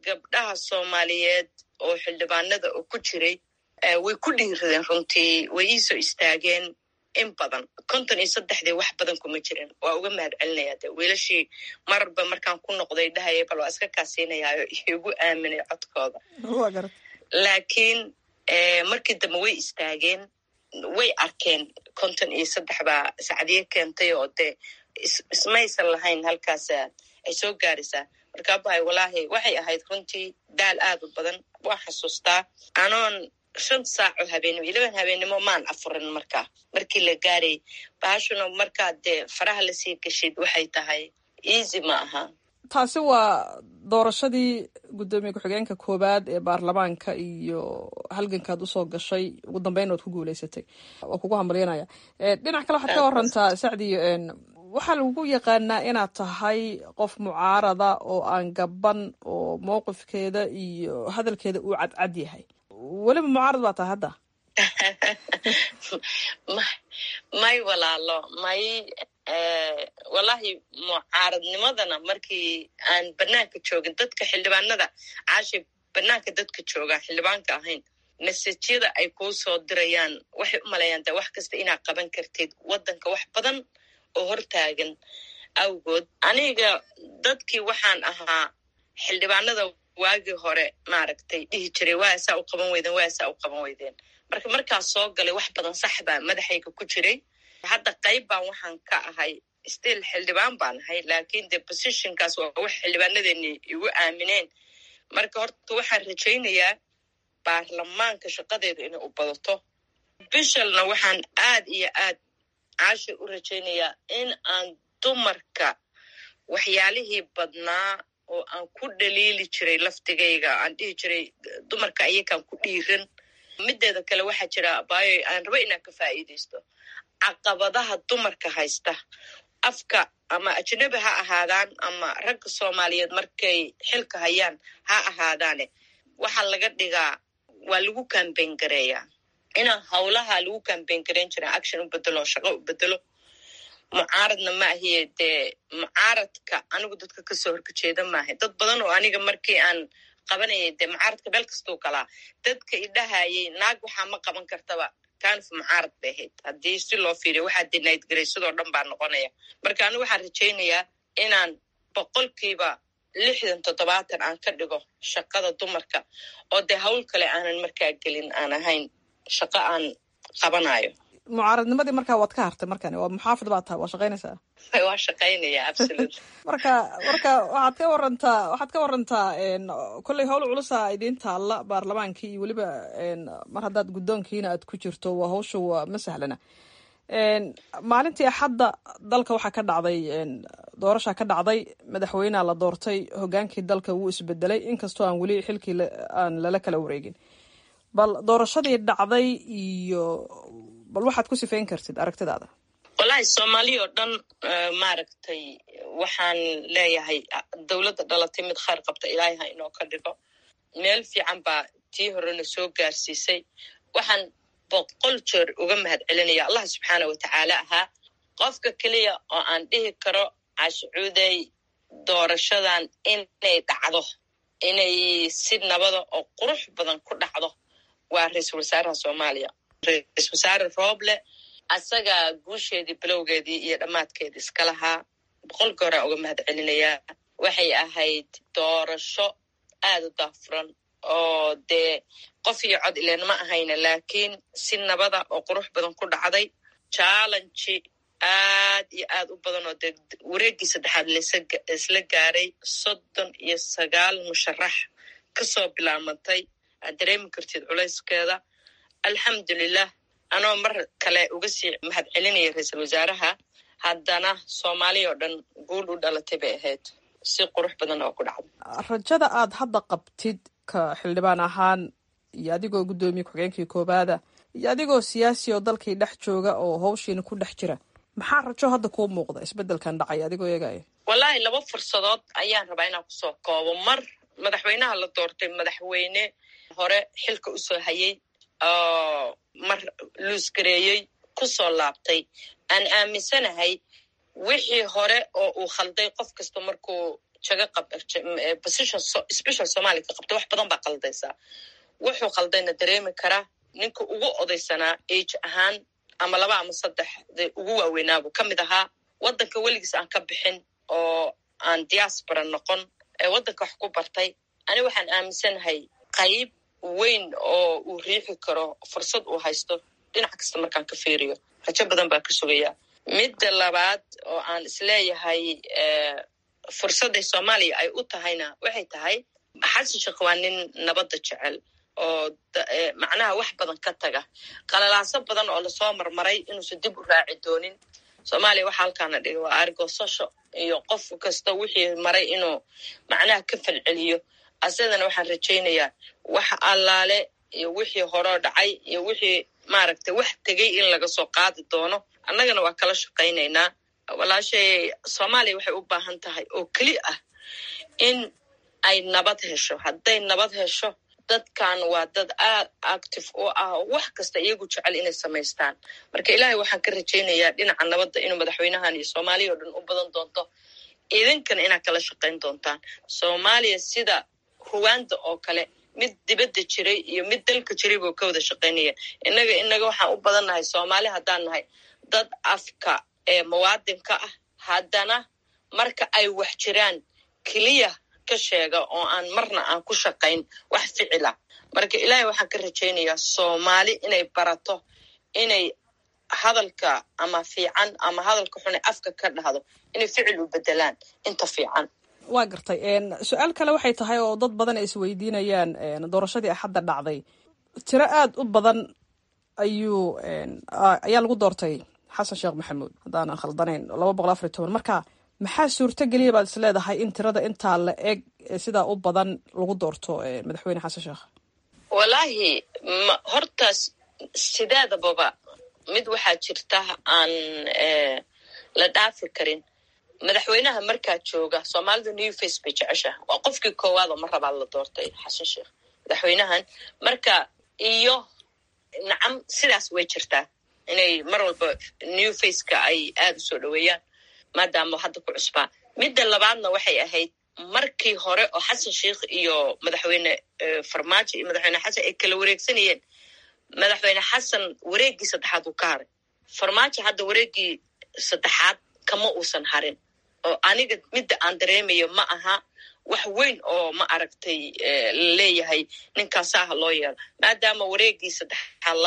gabdhaha soomaaliyeed oo xildhibaanada oo ku jiray way ku dhiiradeen runtii way iisoo istaageen in badan konton iyo saddexdii wax badan kuma jirin waa uga mahad celinaya de wiilashii mararba markaan ku noqday dhahaya bal waa iska kaasiinayaayo igu aaminay codkooda laakiin markii dambe way istaageen way arkeen konton iyo saddex baa sacdiye keentay oo dee ismaysan lahayn halkaas ay soo gaaraysaa markaa bahay walaahi waxay ahayd runtii daal aad u badan waa xasuustaa anoon shan saac oo habeenimo ilaban habeenimo maan afurin markaa markii la gaaray baashuna markaa dee faraha lasii gashid waxay tahay easy ma aha taasi waa doorashadii guddoomiye ku-xigeenka koowaad ee baarlamaanka iyo halgankaad usoo gashay ugu dambeyn ood ku guuleysatay waa kugu hambalyanaya dhinac kale waxaad ka warantaa sacdiyo waxaa lagu yaqaanaa inaad tahay qof mucaarada oo aan gaban oo mowqifkeeda iyo hadalkeeda uu cadcad yahay weliba mucaarad baa tahay hadda may walaalo may wallahi mucaaradnimadana markii aan banaanka joogin dadka xildhibaanada caashi banaanka dadka joogaan xildhibaanka ahayn mesajyada ay kuu soo dirayaan waxay u maleeyaan de wax kasta inaad qaban kartid waddanka wax badan oo hortaagan awgood aniga dadkii waxaan ahaa xildhibaanada waagii hore maaragtay dhihi jiray waa saa u qaban weydeen waa saa u qaban weydeen marka markaas soo galay wax badan sax baa madaxayga ku jiray hadda qayb baan waxaan ka ahay still xildhibaan baan ahay laakiin de positionkaas waa wax xildhibaanadeeni igu aamineen marka horta waxaan rajaynayaa baarlamaanka shaqadeeda inay u badato bishalna waxaan aad iyo aad caashi u rajaynayaa in aan dumarka waxyaalihii badnaa oo aan ku dhaliili jiray laftigayga aan dhihi jiray dumarka ayakaan ku dhiiran mideeda kale waxaa jira abaayo aan rabo inaan ka faa'iidaysto caqabadaha dumarka haysta afka ama ajnabi ha ahaadaan ama ragga soomaaliyeed markay xilka hayaan ha ahaadaane waxaa laga dhigaa waa lagu kambeyn gareeyaa inaan howlaha lagu kambeyn gareyn jiray action u bedelo shaqo u bedelo mucaaradna ma ahiye dee mucaaradka anigu dadka kasoo horkajeeda maaha dad badan oo aniga markii aan qabanayay dee mucaaradka meel kastuu galaa dadka idhahayay naag waxaa ma qaban kartaba kaanif mucaarad bay ahayd haddii si loo fiiriyo waxaa dinayd garay sidoo dhan baa noqonaya marka anigu waxaan rajaynayaa inaan boqolkiiba lixdan toddobaatan aan ka dhigo shaqada dumarka oo dee hawl kale aanan markaa gelin aan ahayn shaqo aan qabanayo mucaaradnimadii markaa waad ka hartay markani waa muxaafid baa tahay waa shaqaynaysaa waa shaqaynaya absolute marka marka waxaad ka warantaa waxaad ka warantaa kolley howl culusa idiin taalla baarlamaankii iyo weliba mar haddaad guddoonkiina aad ku jirto waa hawsha waa ma sahlana maalintii axadda dalka waxaa ka dhacday doorashaa ka dhacday madaxweyneha la doortay hogaankii dalka wuu isbedelay inkastoo aan weli xilkii aan lala kala wareegin bal doorashadii dhacday iyo bal waxaad ku sifeyn kartid aragtidaada wallaahi soomaaliya oo dhan maaragtay waxaan leeyahay dowladda dhalatay mid khayr qabta ilaahay ha inoo ka dhigo meel fiican baa tii horena soo gaarsiisay waxaan boqol jeer uga mahad celinaya allah subxaana watacaala ahaa qofka keliya oo aan dhihi karo cashucuuday doorashadan inay dhacdo inay si nabada oo qurux badan ku dhacdo waa ra-iisul wasaaraha soomaaliya ra-iisul wasaare rooble asaga guusheedii bilowgeedii iyo dhammaadkeedii iska lahaa boqol gooraan uga mahad celinayaa waxay ahayd doorasho aad u daafuran oo dee qof iyo cod ileen ma ahayna laakiin si nabada oo qurux badan ku dhacday challenge aad iyo aad u badan oo dee wareeggii saddexaad laisla gaaray soddon iyo sagaal musharax kasoo bilaabantay aad dareemi kartid culayskeeda alxamdulilah anoo mar kale uga sii mahad celinaya ra-iisul wasaaraha haddana soomaaliya oo dhan guul u dhalatay bay ahayd si qurux badan oo ku dhacday rajada aad hadda qabtid ka xildhibaan ahaan iyo adigoo guddoomiye ku-xigeenkii koobaada iyo adigoo siyaasi oo dalkii dhex jooga oo hawshiina ku dhex jira maxaa rajo hadda kuu muuqda isbeddelkan dhacay adigoo eegaya wallaahi laba fursadood ayaan rabaa inaan kusoo koobo mar madaxweynaha la doortay madaxweyne hore xilka usoo hayay oo mar luusgareeyey kusoo laabtay aan aaminsanahay wixii hore oo uu khalday qof kasta markuu jaga qab position special Somali ka qabto wax badan baa qaldaysaa wuxuu qaldayna dareemi karaa ninka ugu odaysanaa age ahaan ama laba ama saddex ugu waaweynaaba ka mid ahaa waddanka weligiis aan ka bixin oo aan diaspora noqon ee waddanka wax ku bartay ani waxaan aaminsanahay qayb weyn oo uu riixi karo fursad uu haysto dhinac kasta markaan ka fiiriyo rajo badan baa ka sugaya midda labaad oo aan isleeyahay fursadda Soomaaliya ay u tahayna waxay tahay xasan sheekh waa nin nabadda jecel oo macnaha wax badan ka taga qalalaaso badan oo la soo marmaray inuu dib u raaci doonin Soomaaliya waxa halkaana dhigay waa argosasho iyo qof kasta wixii maray inuu macnaha ka falceliyo asadana waxaan rajaynayaa wax allaale iyo wixii hore dhacay iyo wixii maaragtay wax tagay in laga soo qaadi doono annagana waa kala shaqaynaynaa walaashay Soomaaliya waxay u baahan tahay oo kali ah in ay nabad hesho hadday nabad hesho dadkan waa dad aad active oo ah wax kasta iyagu jecel inay samaystaan marka ilaahay waxaan ka rajaynayaa dhinaca nabadda inuu madaxweynahan iyo Soomaaliya oo dhan u badan doonto idinkana inaad kala shaqayn doontaan Soomaaliya sida Rwanda oo kale mid dibadda jiray iyo mid dalka jiray buu ka wada shaqaynaya inaga inaga waxaan u badannahay Soomaali haddaan nahay dad afka ee muwaadinka ah haddana marka ay wax jiraan kaliya ka sheega oo aan marna aan ku shaqayn wax ficila marka ilaahay waxaan ka rajaynayaa Soomaali inay barato inay hadalka ama fiican ama hadalka xun afka ka dhahdo inay ficil u bedelaan inta fiican waa gartay een su'aal kale waxay tahay oo dad badan ay isweydiinayaan een doorashadii axadda dhacday tiro aad u badan ayuu een ayaa lagu doortay xasan sheekh maxamuud haddaan khaldanayn laba boqol afar iyo toban marka maxaa suurto geliya baad is leedahay in tirada intaa la eg sidaa u badan lagu doorto madaxweyne xasan sheekh wallaahi horta sidaadababa mid waxaa jirta aan la dhaafi karin madaxweynaha markaa jooga Soomaalida new face bay jecesha waa qofkii koowaad oo mar rabaa la doortay xasan sheekh madaxweynahan marka iyo nacam sidaas way jirtaa inay mar walba new face-ka ay aad u soo dhaweeyaan maadaama hadda ku cusbaa midda labaadna waxay ahayd markii hore oo xasan sheekh iyo madaxweyne farmaajo iyo madaxweyne xasan ay kala wareegsanayeen madaxweyne xasan wareegii saddexaad uu ka haray farmaajo hadda wareegii saddexaad kama uusan harin oo aniga midda aan dareemayo ma aha wax weyn oo ma aragtay leeyahay ninkaasaha loo yeelo maadaama wareegii saddexaad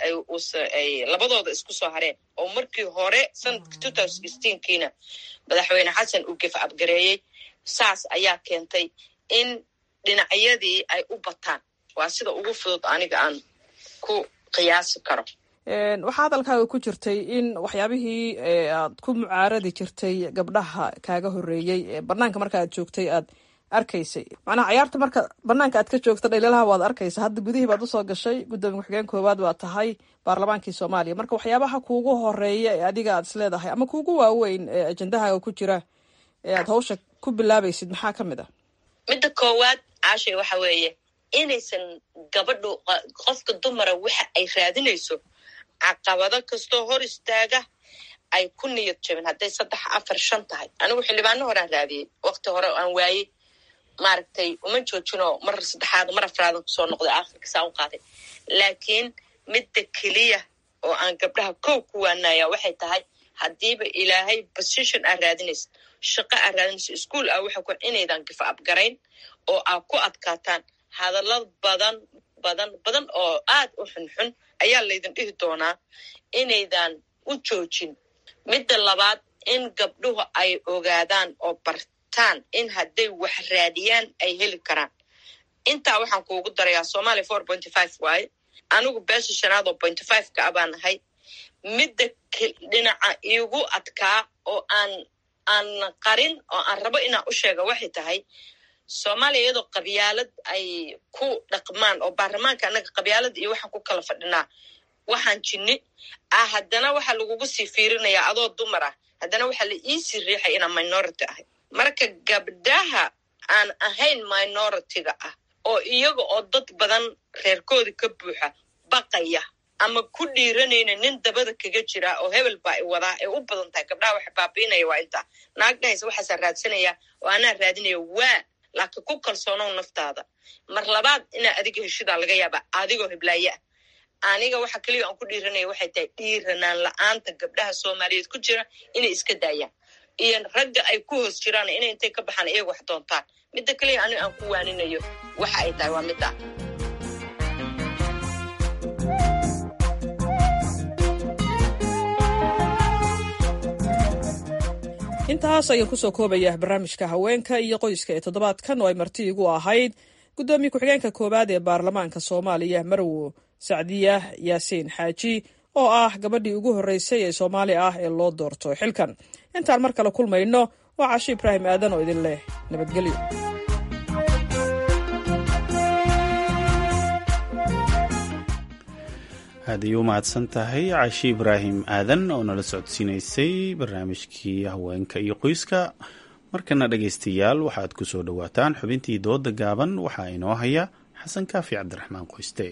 ay labadooda isku soo hareen oo markii hore sanadkii two thousand sixteen kiina madaxweyne xasan uu gef abgareeyey saas ayaa keentay in dhinacyadii ay u bataan waa sida ugu fudud aniga aan ku qiyaasi karo waxaa hadalkaaga ku jirtay in waxyaabihii aad ku mucaaradi jirtay gabdhaha kaaga horeeyey banaanka marka aad joogtay aad arkaysay macnaha ciyaarta marka banaanka aad ka joogta dhaliilaha waad arkaysa hadda gudihii baad usoo gashay gudoomiye ku-xigeen koowaad waa tahay baarlamaankii Soomaaliya marka waxyaabaha kuugu horeeya ee adiga aad is leedahay ama kuugu waaweyn ee ajandahaaga ku jira ee aad hawsha ku bilaabaysid maxaa ka mid ah midda koowaad caashay waxa weeye inaysan gabadhu qofka dumara waxa ay raadinayso caqabado kastoo hor istaaga ay ku niyad jabin hadday saddex afar shan tahay anigu xildhibaano horaan raadiyey waqti hore aan waayey maaragtay uma joojino mar saddexaad mar afraad kusoo noqday aakhirka saa u qaaday laakiin midda keliya oo aan gabdhaha kow ku waanaya waxay tahay haddiiba ilaahay position aad raadinaysa shaqo aad raadinaysa iskuol ah waxa ku inaydan gifa abgarayn oo aad ku adkaataan hadallad badan badan badan oo aad u xunxun ayaa laydin dhihi doonaa inaydan u joojin midda labaad in gabdhuhu ay ogaadaan oo bartaan in hadday wax raadiyaan ay heli karaan intaa waxaan kuugu darayaa Soomaaliya four point five waaye anigu beesha shanaad oo point five ka abaan ahay midda dhinaca iigu adkaa oo aan aan qarin oo aan rabo inaan u sheego waxay tahay Soomaaliya iyadoo qabyaalad ay ku dhaqmaan oo baarlamaanka anaga qabyaalad iyo waxaan ku kala fadhinaa waxaan jinni ah haddana waxa lagugu sii fiirinayaa adoo dumar ah haddana waxa la ii sii riixay inaan minority ahay marka gabdhaha aan ahayn minority-ga ah oo iyaga oo dad badan reerkoodi ka buuxa baqaya ama ku dhiiranayna nin dabada kaga jira oo hebel baa i wadaa ee u badan tahay gabdhaha waxa baabiinaya waa intaa naagdhahaysa waxaasaa raadsanaya oo anaa raadinaya waa laakiin ku kalsoonow naftaada mar labaad inaa adiga heshidaa laga yaaba adigoo heblaaya aniga waxa keliya aan ku dhiiranaya waxay tahay dhiiranaan la-aanta gabdhaha soomaaliyeed ku jira inay iska daayaan iyo ragga ay ku hoos jiraan inay intay ka baxaan iyaga wax doontaan midda keliya aniga aan ku waaninayo waxa ay tahay waa midda intaas ayaan kusoo koobaya barnaamijka haweenka iyo qoyska ee toddobaadkan oo ay marti igu ahayd gudoomiye ku-xigeenka koowaad ee baarlamaanka soomaaliya marwo sacdiya yaasiin xaaji oo ah gabadhii ugu horreysay ee soomaali ah ee loo doorto xilkan intaan mar kale kulmayno waa casho ibraahim aadan oo idin leh nabadgelyo aad ayuu u mahadsan tahay cashi ibraahim aadan oo nala socodsiinaysay barnaamijkii haweenka iyo qoyska markana dhegaystayaal waxaad ku soo dhowaataan xubintii dooda gaaban waxaa inoo haya xasan kaafi cabdiraxmaan qoyste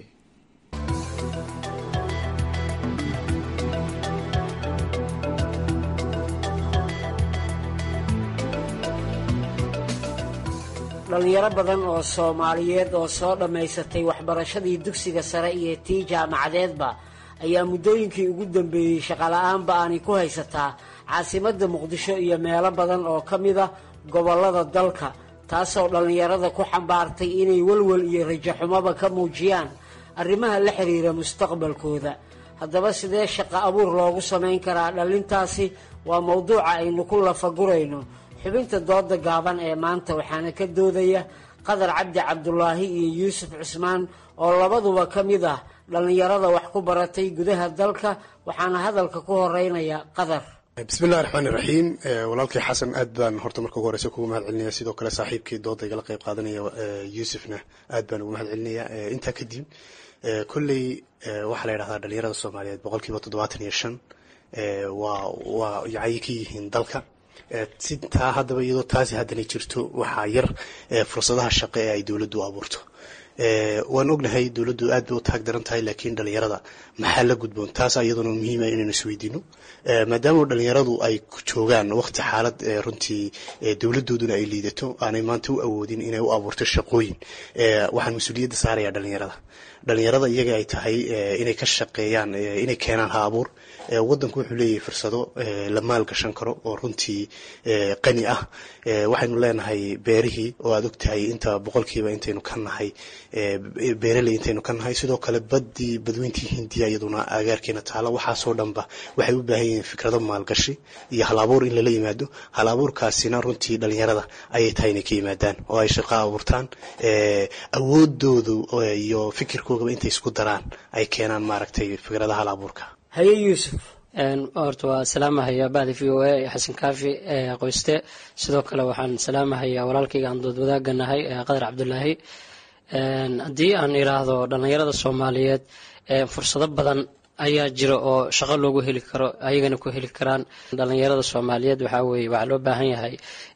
dhalinyaro badan oo soomaaliyeed oo soo dhammaysatay waxbarashadii dugsiga sare iyo tii jaamacadeedba ayaa muddooyinkii ugu dambeeyey shaqola'aanba aanay ku haysataa caasimadda muqdisho iyo meelo badan oo ka mid a gobollada dalka taasoo dhallinyarada ku xambaartay inay welwel iyo rajaxumoba ka muujiyaan arrimaha la xiriira mustaqbalkooda haddaba sidee shaqo abuur loogu samayn karaa dhallintaasi waa mowduuca aynu ku lafagurayno xubinta dooda gaaban ee maanta waxaana ka doodaya qadar cabdi cabdulaahi iyo yuusuf cusmaan oo labaduba ka mid ah dhallinyarada wax ku baratay gudaha dalka waxaana hadalka ku horeynaya qadar bismillahi raxmaani raxiim walaalkii xasan aad baan horta marka ugu horeysa kugu mahad celinaya sidoo kale saaxiibkii dooda igala qayb qaadanaya yuusufna aad baan ugu mahad celinaya intaa kadib kolley waxaa la yidhahdaa dhalinyarada soomaaliyeed boqolkiiba toddobaatan iyo shan waa waa yacay ka yihiin dalka sintaa haddaba iyadoo taasi haddana jirto waxaa yar fursadaha shaqo ee ay dowladdu abuurto waan ognahay dowladdu aad bay u taag daran tahay laakiin dhalinyarada maxaa la gudboon taas iyaduna muhiima inaynu isweydiino maadaama dhalinyaradu ay joogaan waqti xaalad runtii dowladooduna ay liidato aanay maanta u awoodin inay u abuurto shaqooyin waxaan mas-uuliyadda saarayaa dhalinyarada dhalinyarada iyaga ay tahay inay ka shaqeeyaan inay keenaan ha abuur wadanku wuxuu leeyahay fursado la maalgashan karo oo runtii qani ah waxaynu leenahay beerihii oo aad ogtahay inta boqolkiiba intaynu ka nahay beeraley intaynu ka nahay sidoo kale badii badweyntii hindiya iyaduna agaarkeena taala waxaasoo dhanba waxay u baahan yihiin fikrado maalgashi iyo hal abuur in lala yimaado hal abuurkaasina runtii dhalinyarada ayay tahay inay ka yimaadaan oo ay shaqo abuurtaan awoodoodu iyo fikirkoogaba intay isku daraan ay keenaan maaragtay fikradaha hal abuurka haye yuusuf horta waa salaamahaya bahda v o a xasan kaafi qoyste sidoo kale waxaan salaamahayaa walaalkayga aan dood wadaaganahay qadar cabdulaahi haddii aan iraahdo dhallinyarada soomaaliyeed fursado badan ayaa jira oo shaqo loogu heli karo ayagana ku heli karaan dhallinyarada soomaaliyeed waxaa weye waxaa loo baahan yahay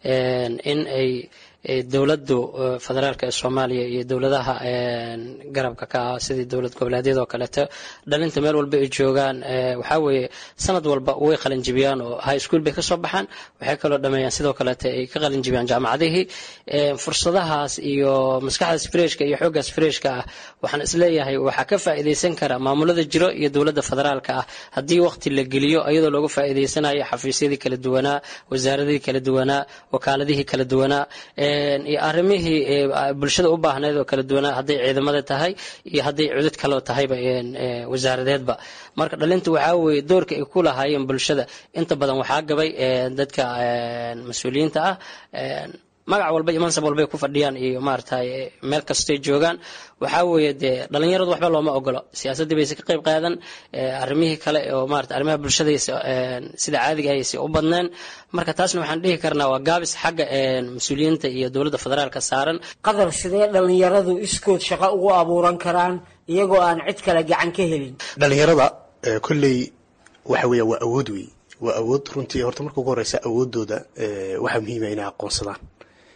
in ay dowladdu federaalka ee soomaaliya iyo dowladaha garabka ka ah sidii dowlad goboleedyada oo kaleeto dhalinta meel walba ay joogaan waxaa weeye sanad walba way qalinjibiyaan oo high school bay kasoo baxaan waxay kaloo dhameeyaan sidoo kaleeto ay ka qalinjibiyaan jaamacadihii fursadahaas iyo maskaxdaas freshka iyo xooggaas freshka ah waxaan isleeyahay waxaa ka faa'iidaysan kara maamulada jiro iyo dowladda federaalka ah haddii waqti la geliyo iyadoo looga faa'iidaysanayo xafiisyadii kala duwanaa wasaaradihii kala duwanaa wakaaladihii kala duwanaa iyo arrimihii bulshada u baahneed oo kala duwanaa hadday ciidamada tahay iyo hadday cudud kaloo tahayba wasaaradeedba marka dhalinta waxaa weeye doorka ay ku lahaayeen bulshada inta badan waxaa gabay dadka mas-uuliyiinta ah magac walba iyo mansab walbay ku fadhiyaan iyo maaragtay meel kastay joogaan waxaa weeye dee dhalinyaradu waxba looma ogolo siyaasaddii bayse ka qayb qaadan arrimihii kale oo maarata arrimaha bulshadaysa sida caadiga ayse u badneen marka taasna waxaan dhihi karnaa waa gaabis xagga mas-uuliyiinta iyo dowladda federaalka saaran qadar sidee dhalinyaradu iskood shaqo ugu abuuran karaan iyagoo aan cid kale gacan ka helin dhalinyarada kolley waxa weeya waa awood wey waa awood runtii horta marka ugu horeysa awoodooda waxaa muhiima inay aqoonsadaan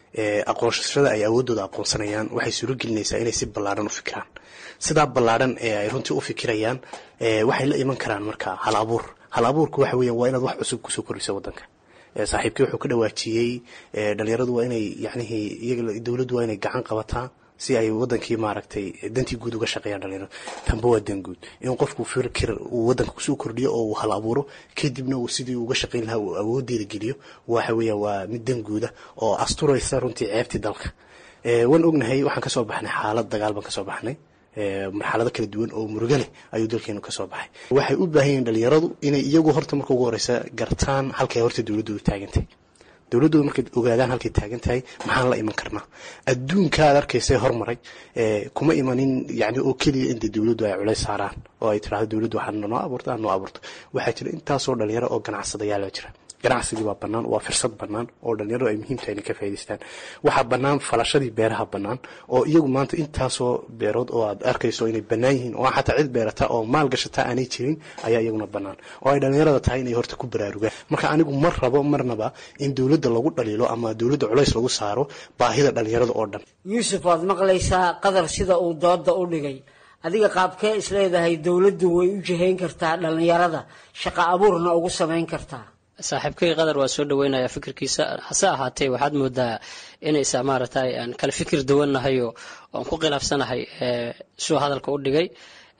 aqoonsashada ay awoodooda aqoonsanayaan waxay suuro gelinaysaa inay si ballaaran u fikiraan sidaa ballaaran ee ay runtii u fikirayaan waxay la iman karaan marka hal abuur hal abuurku waxa weeyaan waa inaad wax cusub kusoo kordhiso waddanka saaxiibkii wuxuu ka dhawaajiyey dhalinyaradu waa inay yacnihii iyaga dowladdu waa inay gacan qabataa si ay wadankii maaragtay dantii guud uga shaqeeyaan dhalinyarada tanba waa dan guud in qofku fikir uu wadanka kusoo kordhiyo oo uu hal abuuro kadibna uu sidii uga shaqeyn lahaa uu awoodeeda geliyo waxa weeyaan waa mid dan guuda oo asturaysa runtii ceebtii dalka waan ognahay waxaan kasoo baxnay xaalad dagaal baan kasoo baxnay marxalado kala duwan oo murugo leh ayuu dalkeenu kasoo baxay waxay u baahan yihiin dhalinyaradu inay iyagu horta marka ugu horeysa gartaan halkay horta dowladdu taagantay dowladdu markay ogaadaan halkay taagan tahay maxaan la iman karnaa adduunka aad arkaysa hormaray kuma imanin yani oo keliya inta dowladdu ay culays saaraan oo ay tiraahdo dowladdu waxaan noo abuurtaa noo abuurto waxaa jira intaasoo dhalinyaro oo ganacsadayaal jira ganacsigii waa bannaan waa fursad bannaan oo dhalinyaradu ay muhiim tahay inay ka faa'iidaystaan waxaa bannaan falashadii beeraha bannaan oo iyagu maanta intaasoo beerood oo aad arkayso inay bannaan yihiin oo xataa cid beerata oo maal gashata aanay jirin ayaa iyaguna bannaan oo ay dhalinyarada tahay inay horta ku baraarugaan marka anigu mar rabo marnaba in dowladda lagu dhaliilo ama dowladda culays lagu saaro baahida dhalinyarada oo dhan yuusuf waad maqlaysaa qadar sida uu dooda u dhigay adiga qaabkee isleedahay dowladdu way u jihayn kartaa dhalinyarada shaqo abuurna ugu samayn kartaa saaxiibkay qadar waa soo dhaweynaya fikirkiisa hase ahaatee waxaad moodaa inaysa maaragtay aan kala fikir duwannahay oo aan ku khilaafsanahay suu hadalka u dhigay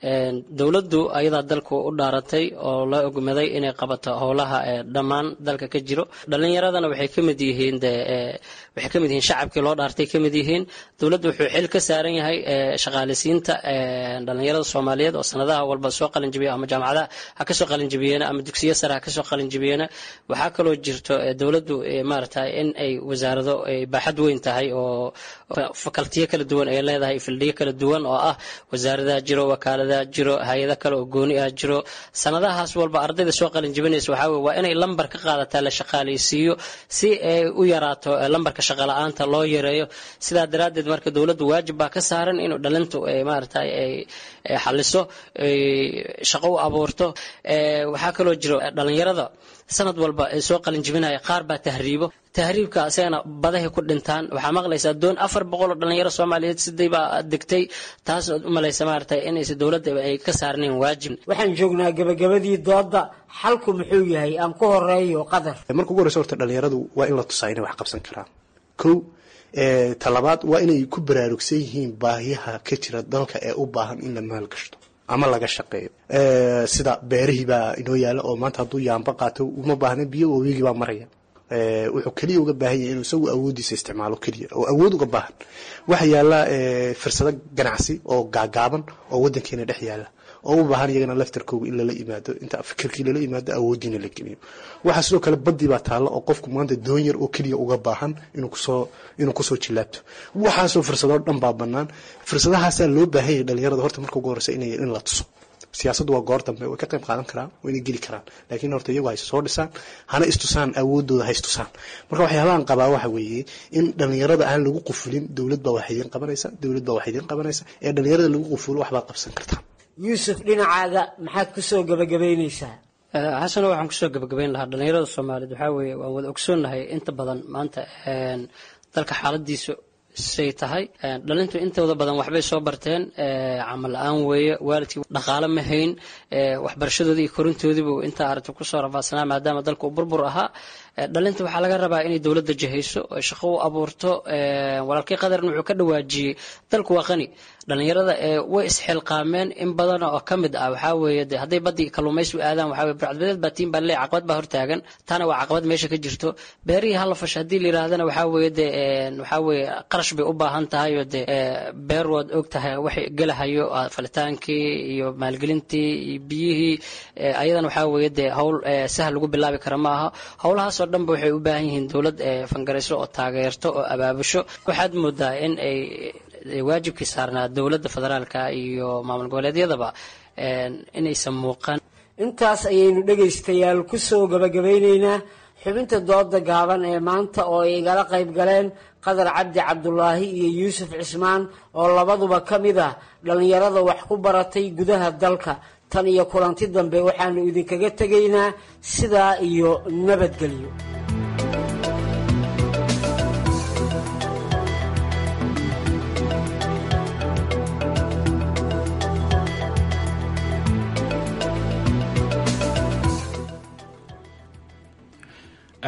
dowladdu ayadaa dalku u dhaaratay oo la ogmaday inay qabato howlaha dhammaan dalka ka jiro dhalinyaradana waxay ka mid yihiin waxay ka mid yihiin shacabkii loo dhaartay ka mid yihiin dowladdu wuxuu xil ka saaran yahay shaqaaleysiinta dhalinyarada Soomaaliyeed oo sanadaha walba soo qalin jabiya ama jaamacadaha ha ka soo qalin jabiyeen ama dugsiyo sare ha ka soo qalin jabiyeen waxaa kaloo jirto dowladdu maaragtay in ay wasaarado ay baaxad weyn tahay oo fakaltiyo kala duwan ay leedahay fildiyo kala duwan oo ah wasaaradaha jiro wakaalada jiro hay'ado kale oo gooni ah jiro sanadahaas walba ardayda soo qalin jabinaysa waxa weeye waa inay lambar ka qaadataa la shaqaaleysiiyo si ay u yaraato lambarka shaqo la'aanta loo yareeyo sidaa daraadeed marka dowladdu waajib baa ka saaran inuu dhalintu ay maaragtay ay xaliso shaqo u abuurto waxaa kaloo jiro dhalinyarada sanad walba ay soo qalin jabinaya qaar baa tahriibo tahriibka asagana badaha ku dhintaan waxaa maqlaysaa doon afar boqol oo dhalinyaro Soomaaliyeed sidii baa degtay taas u malaysa maartay in ay dowladda ay ka saarneen waajib waxaan joognaa gabagabadii dooda xalku muxuu yahay aan ku horeeyo qadar marka ugu horeyso horta dhalinyaradu waa in la tusaa inay wax qabsan karaan kow ee talabaad waa inay ku baraarugsan yihiin baahiyaha ka jira dalka ee u baahan in la maal gashto ama laga shaqeeyo ee sida beerihii baa inoo yaala oo maanta hadduu yaamba qaato uma baahna biyo wabigii baa maraya ee wuxuu kaliya uga baahan yahay inuu isagu awoodiisa isticmaalo kaliya oo awood uga baahan waxa yaala ee fursado ganacsi oo gaagaaban oo wadankeena dhex yaala oo u baahan iyagana laftarkooda in la yimaado inta fikirkii la yimaado awoodina la geliyo waxa sidoo kale baddi baa taalo oo qofku maanta doon yar oo kaliya uga baahan inuu kusoo inuu kusoo jilaabto waxa soo fursado dhan baa banaan fursadahaas loo baahan yahay dhalinyarada horta marka ugu horeysa inay in la tuso siyaasaddu waa goor dambe way ka qayb qaadan karaan way inay geli karaan laakiin horta iyagu ay soo dhisaan hana istusaan awoodooda hay istusaan marka waxyaabahan qabaa waxa weeye in dhalinyarada aan lagu qufulin dowlad baa wax idin qabanaysa dowlad baa wax idin qabanaysa ee dhalinyarada lagu qufulo wax baa qabsan kartaa yuusuf dhinacaaga maxaad ku soo gabagabaynaysaa xasan waxaan ku soo gabagabayn lahaa dhalinyarada Soomaaliyeed waxa weeye waan wada ogsoonahay inta badan maanta dalka xaaladiisu say tahay dhalintu intooda badan waxbay soo barteen camal la'aan weeye waalidkii dhaqaale ma hayn waxbarashadoodii iyo korintoodiibu inta aragti ku soo rafaadsanaa maadaama dalku uu burbur ahaa dhalinta waxaa laga rabaa inay dowladda jahayso oo shaqo u abuurto walaalkii qadarna wuxuu ka dhawaajiyey dalku waa qani dhalinyarada way isxilqaameen in badan oo ka mid ah waxaa weeye de hadday badii kalluumaysi u aadaan waxaa weye burcadbadeed baa tiin baa leeyahay caqabad baa hortaagan taana waa caqabad meesha ka jirto beerihii hala fasha haddii la yidhaahdana waxaa weeye de waxaa weeye qarash bay u baahan tahay oo de beer waad og tahay waxay gelahayo falitaankii iyo maalgelintii iyo biyihii ayadana waxaa weeye de howl sahal lagu bilaabi kara ma aha howlahaas oo dhanba waxay u baahan yihiin dowlad fangarayso oo taageerto oo abaabusho waxaad moodaa in ay waajibkii saarnaa dowladda federaalka iyo maamul goboleedyadaba inaysan muuqan intaas ayaynu dhegaystayaal ku soo gabagabaynaynaa xubinta dooda gaaban ee maanta oo ay igala qayb galeen qadar cabdi cabdulaahi iyo yuusuf cismaan oo labaduba ka mid ah dhallinyarada wax ku baratay gudaha dalka tan iyo kulanti dambe waxaanu idinkaga tegaynaa sidaa iyo nabadgelyo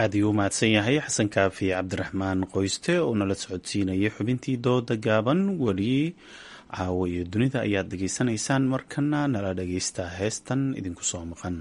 aad ayuu u mahadsan yahay xasan kaafi cabdiraxmaan qoyste oo nala socodsiinayay xubintii dooda gaaban. weli caawo iyo dunida ayaad dhegaysanaysaan, markana nala dhagaysta heestan idinku soo maqan.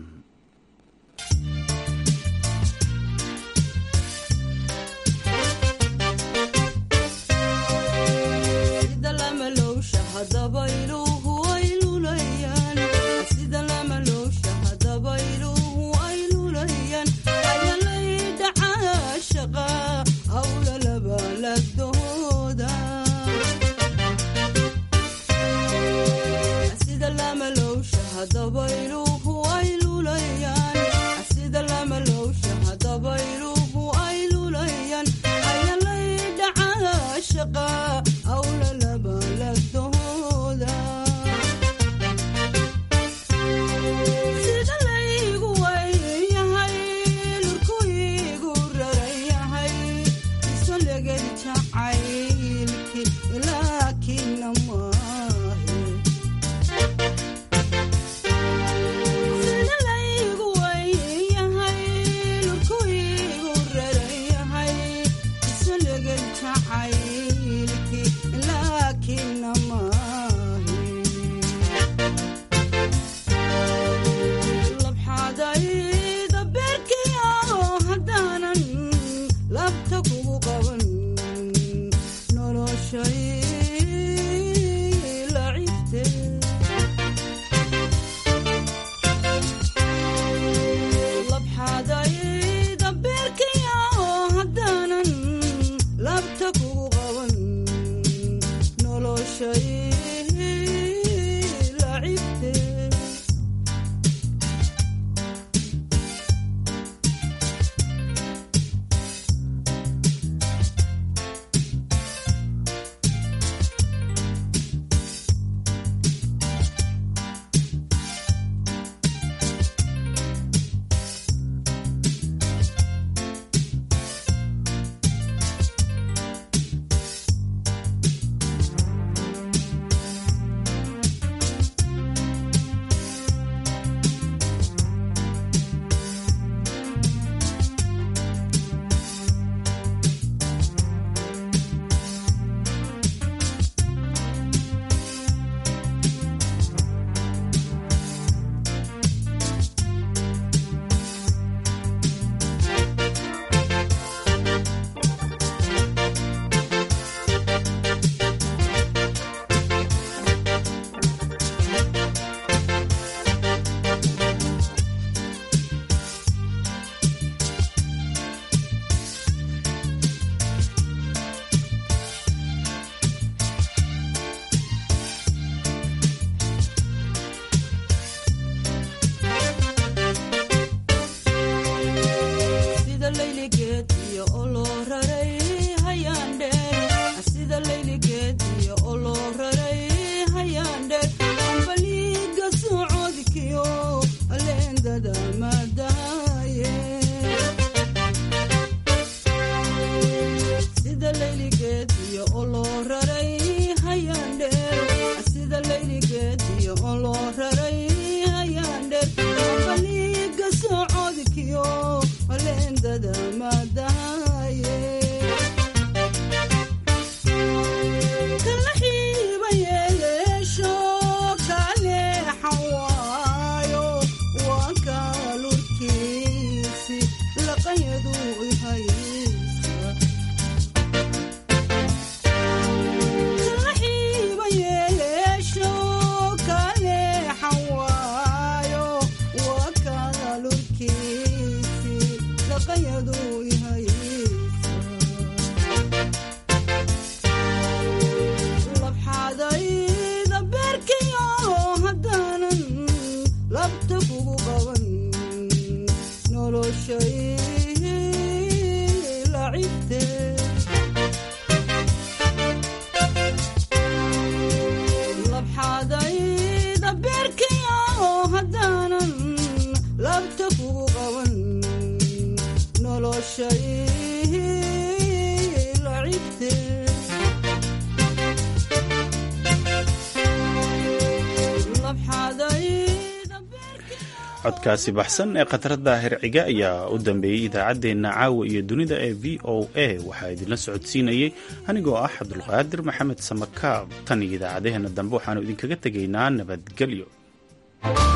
codkaasi baxsan ee khatarada herciga ayaa u dambeeyey idaacaddeenna caawa iyo dunida ee v o a waxaa idinla socodsiinayey anigoo ah cabdulqaadir maxamed samakaab tan iyo idaacadaheenna dambe waxaanu idinkaga tegaynaa nabadgelyo.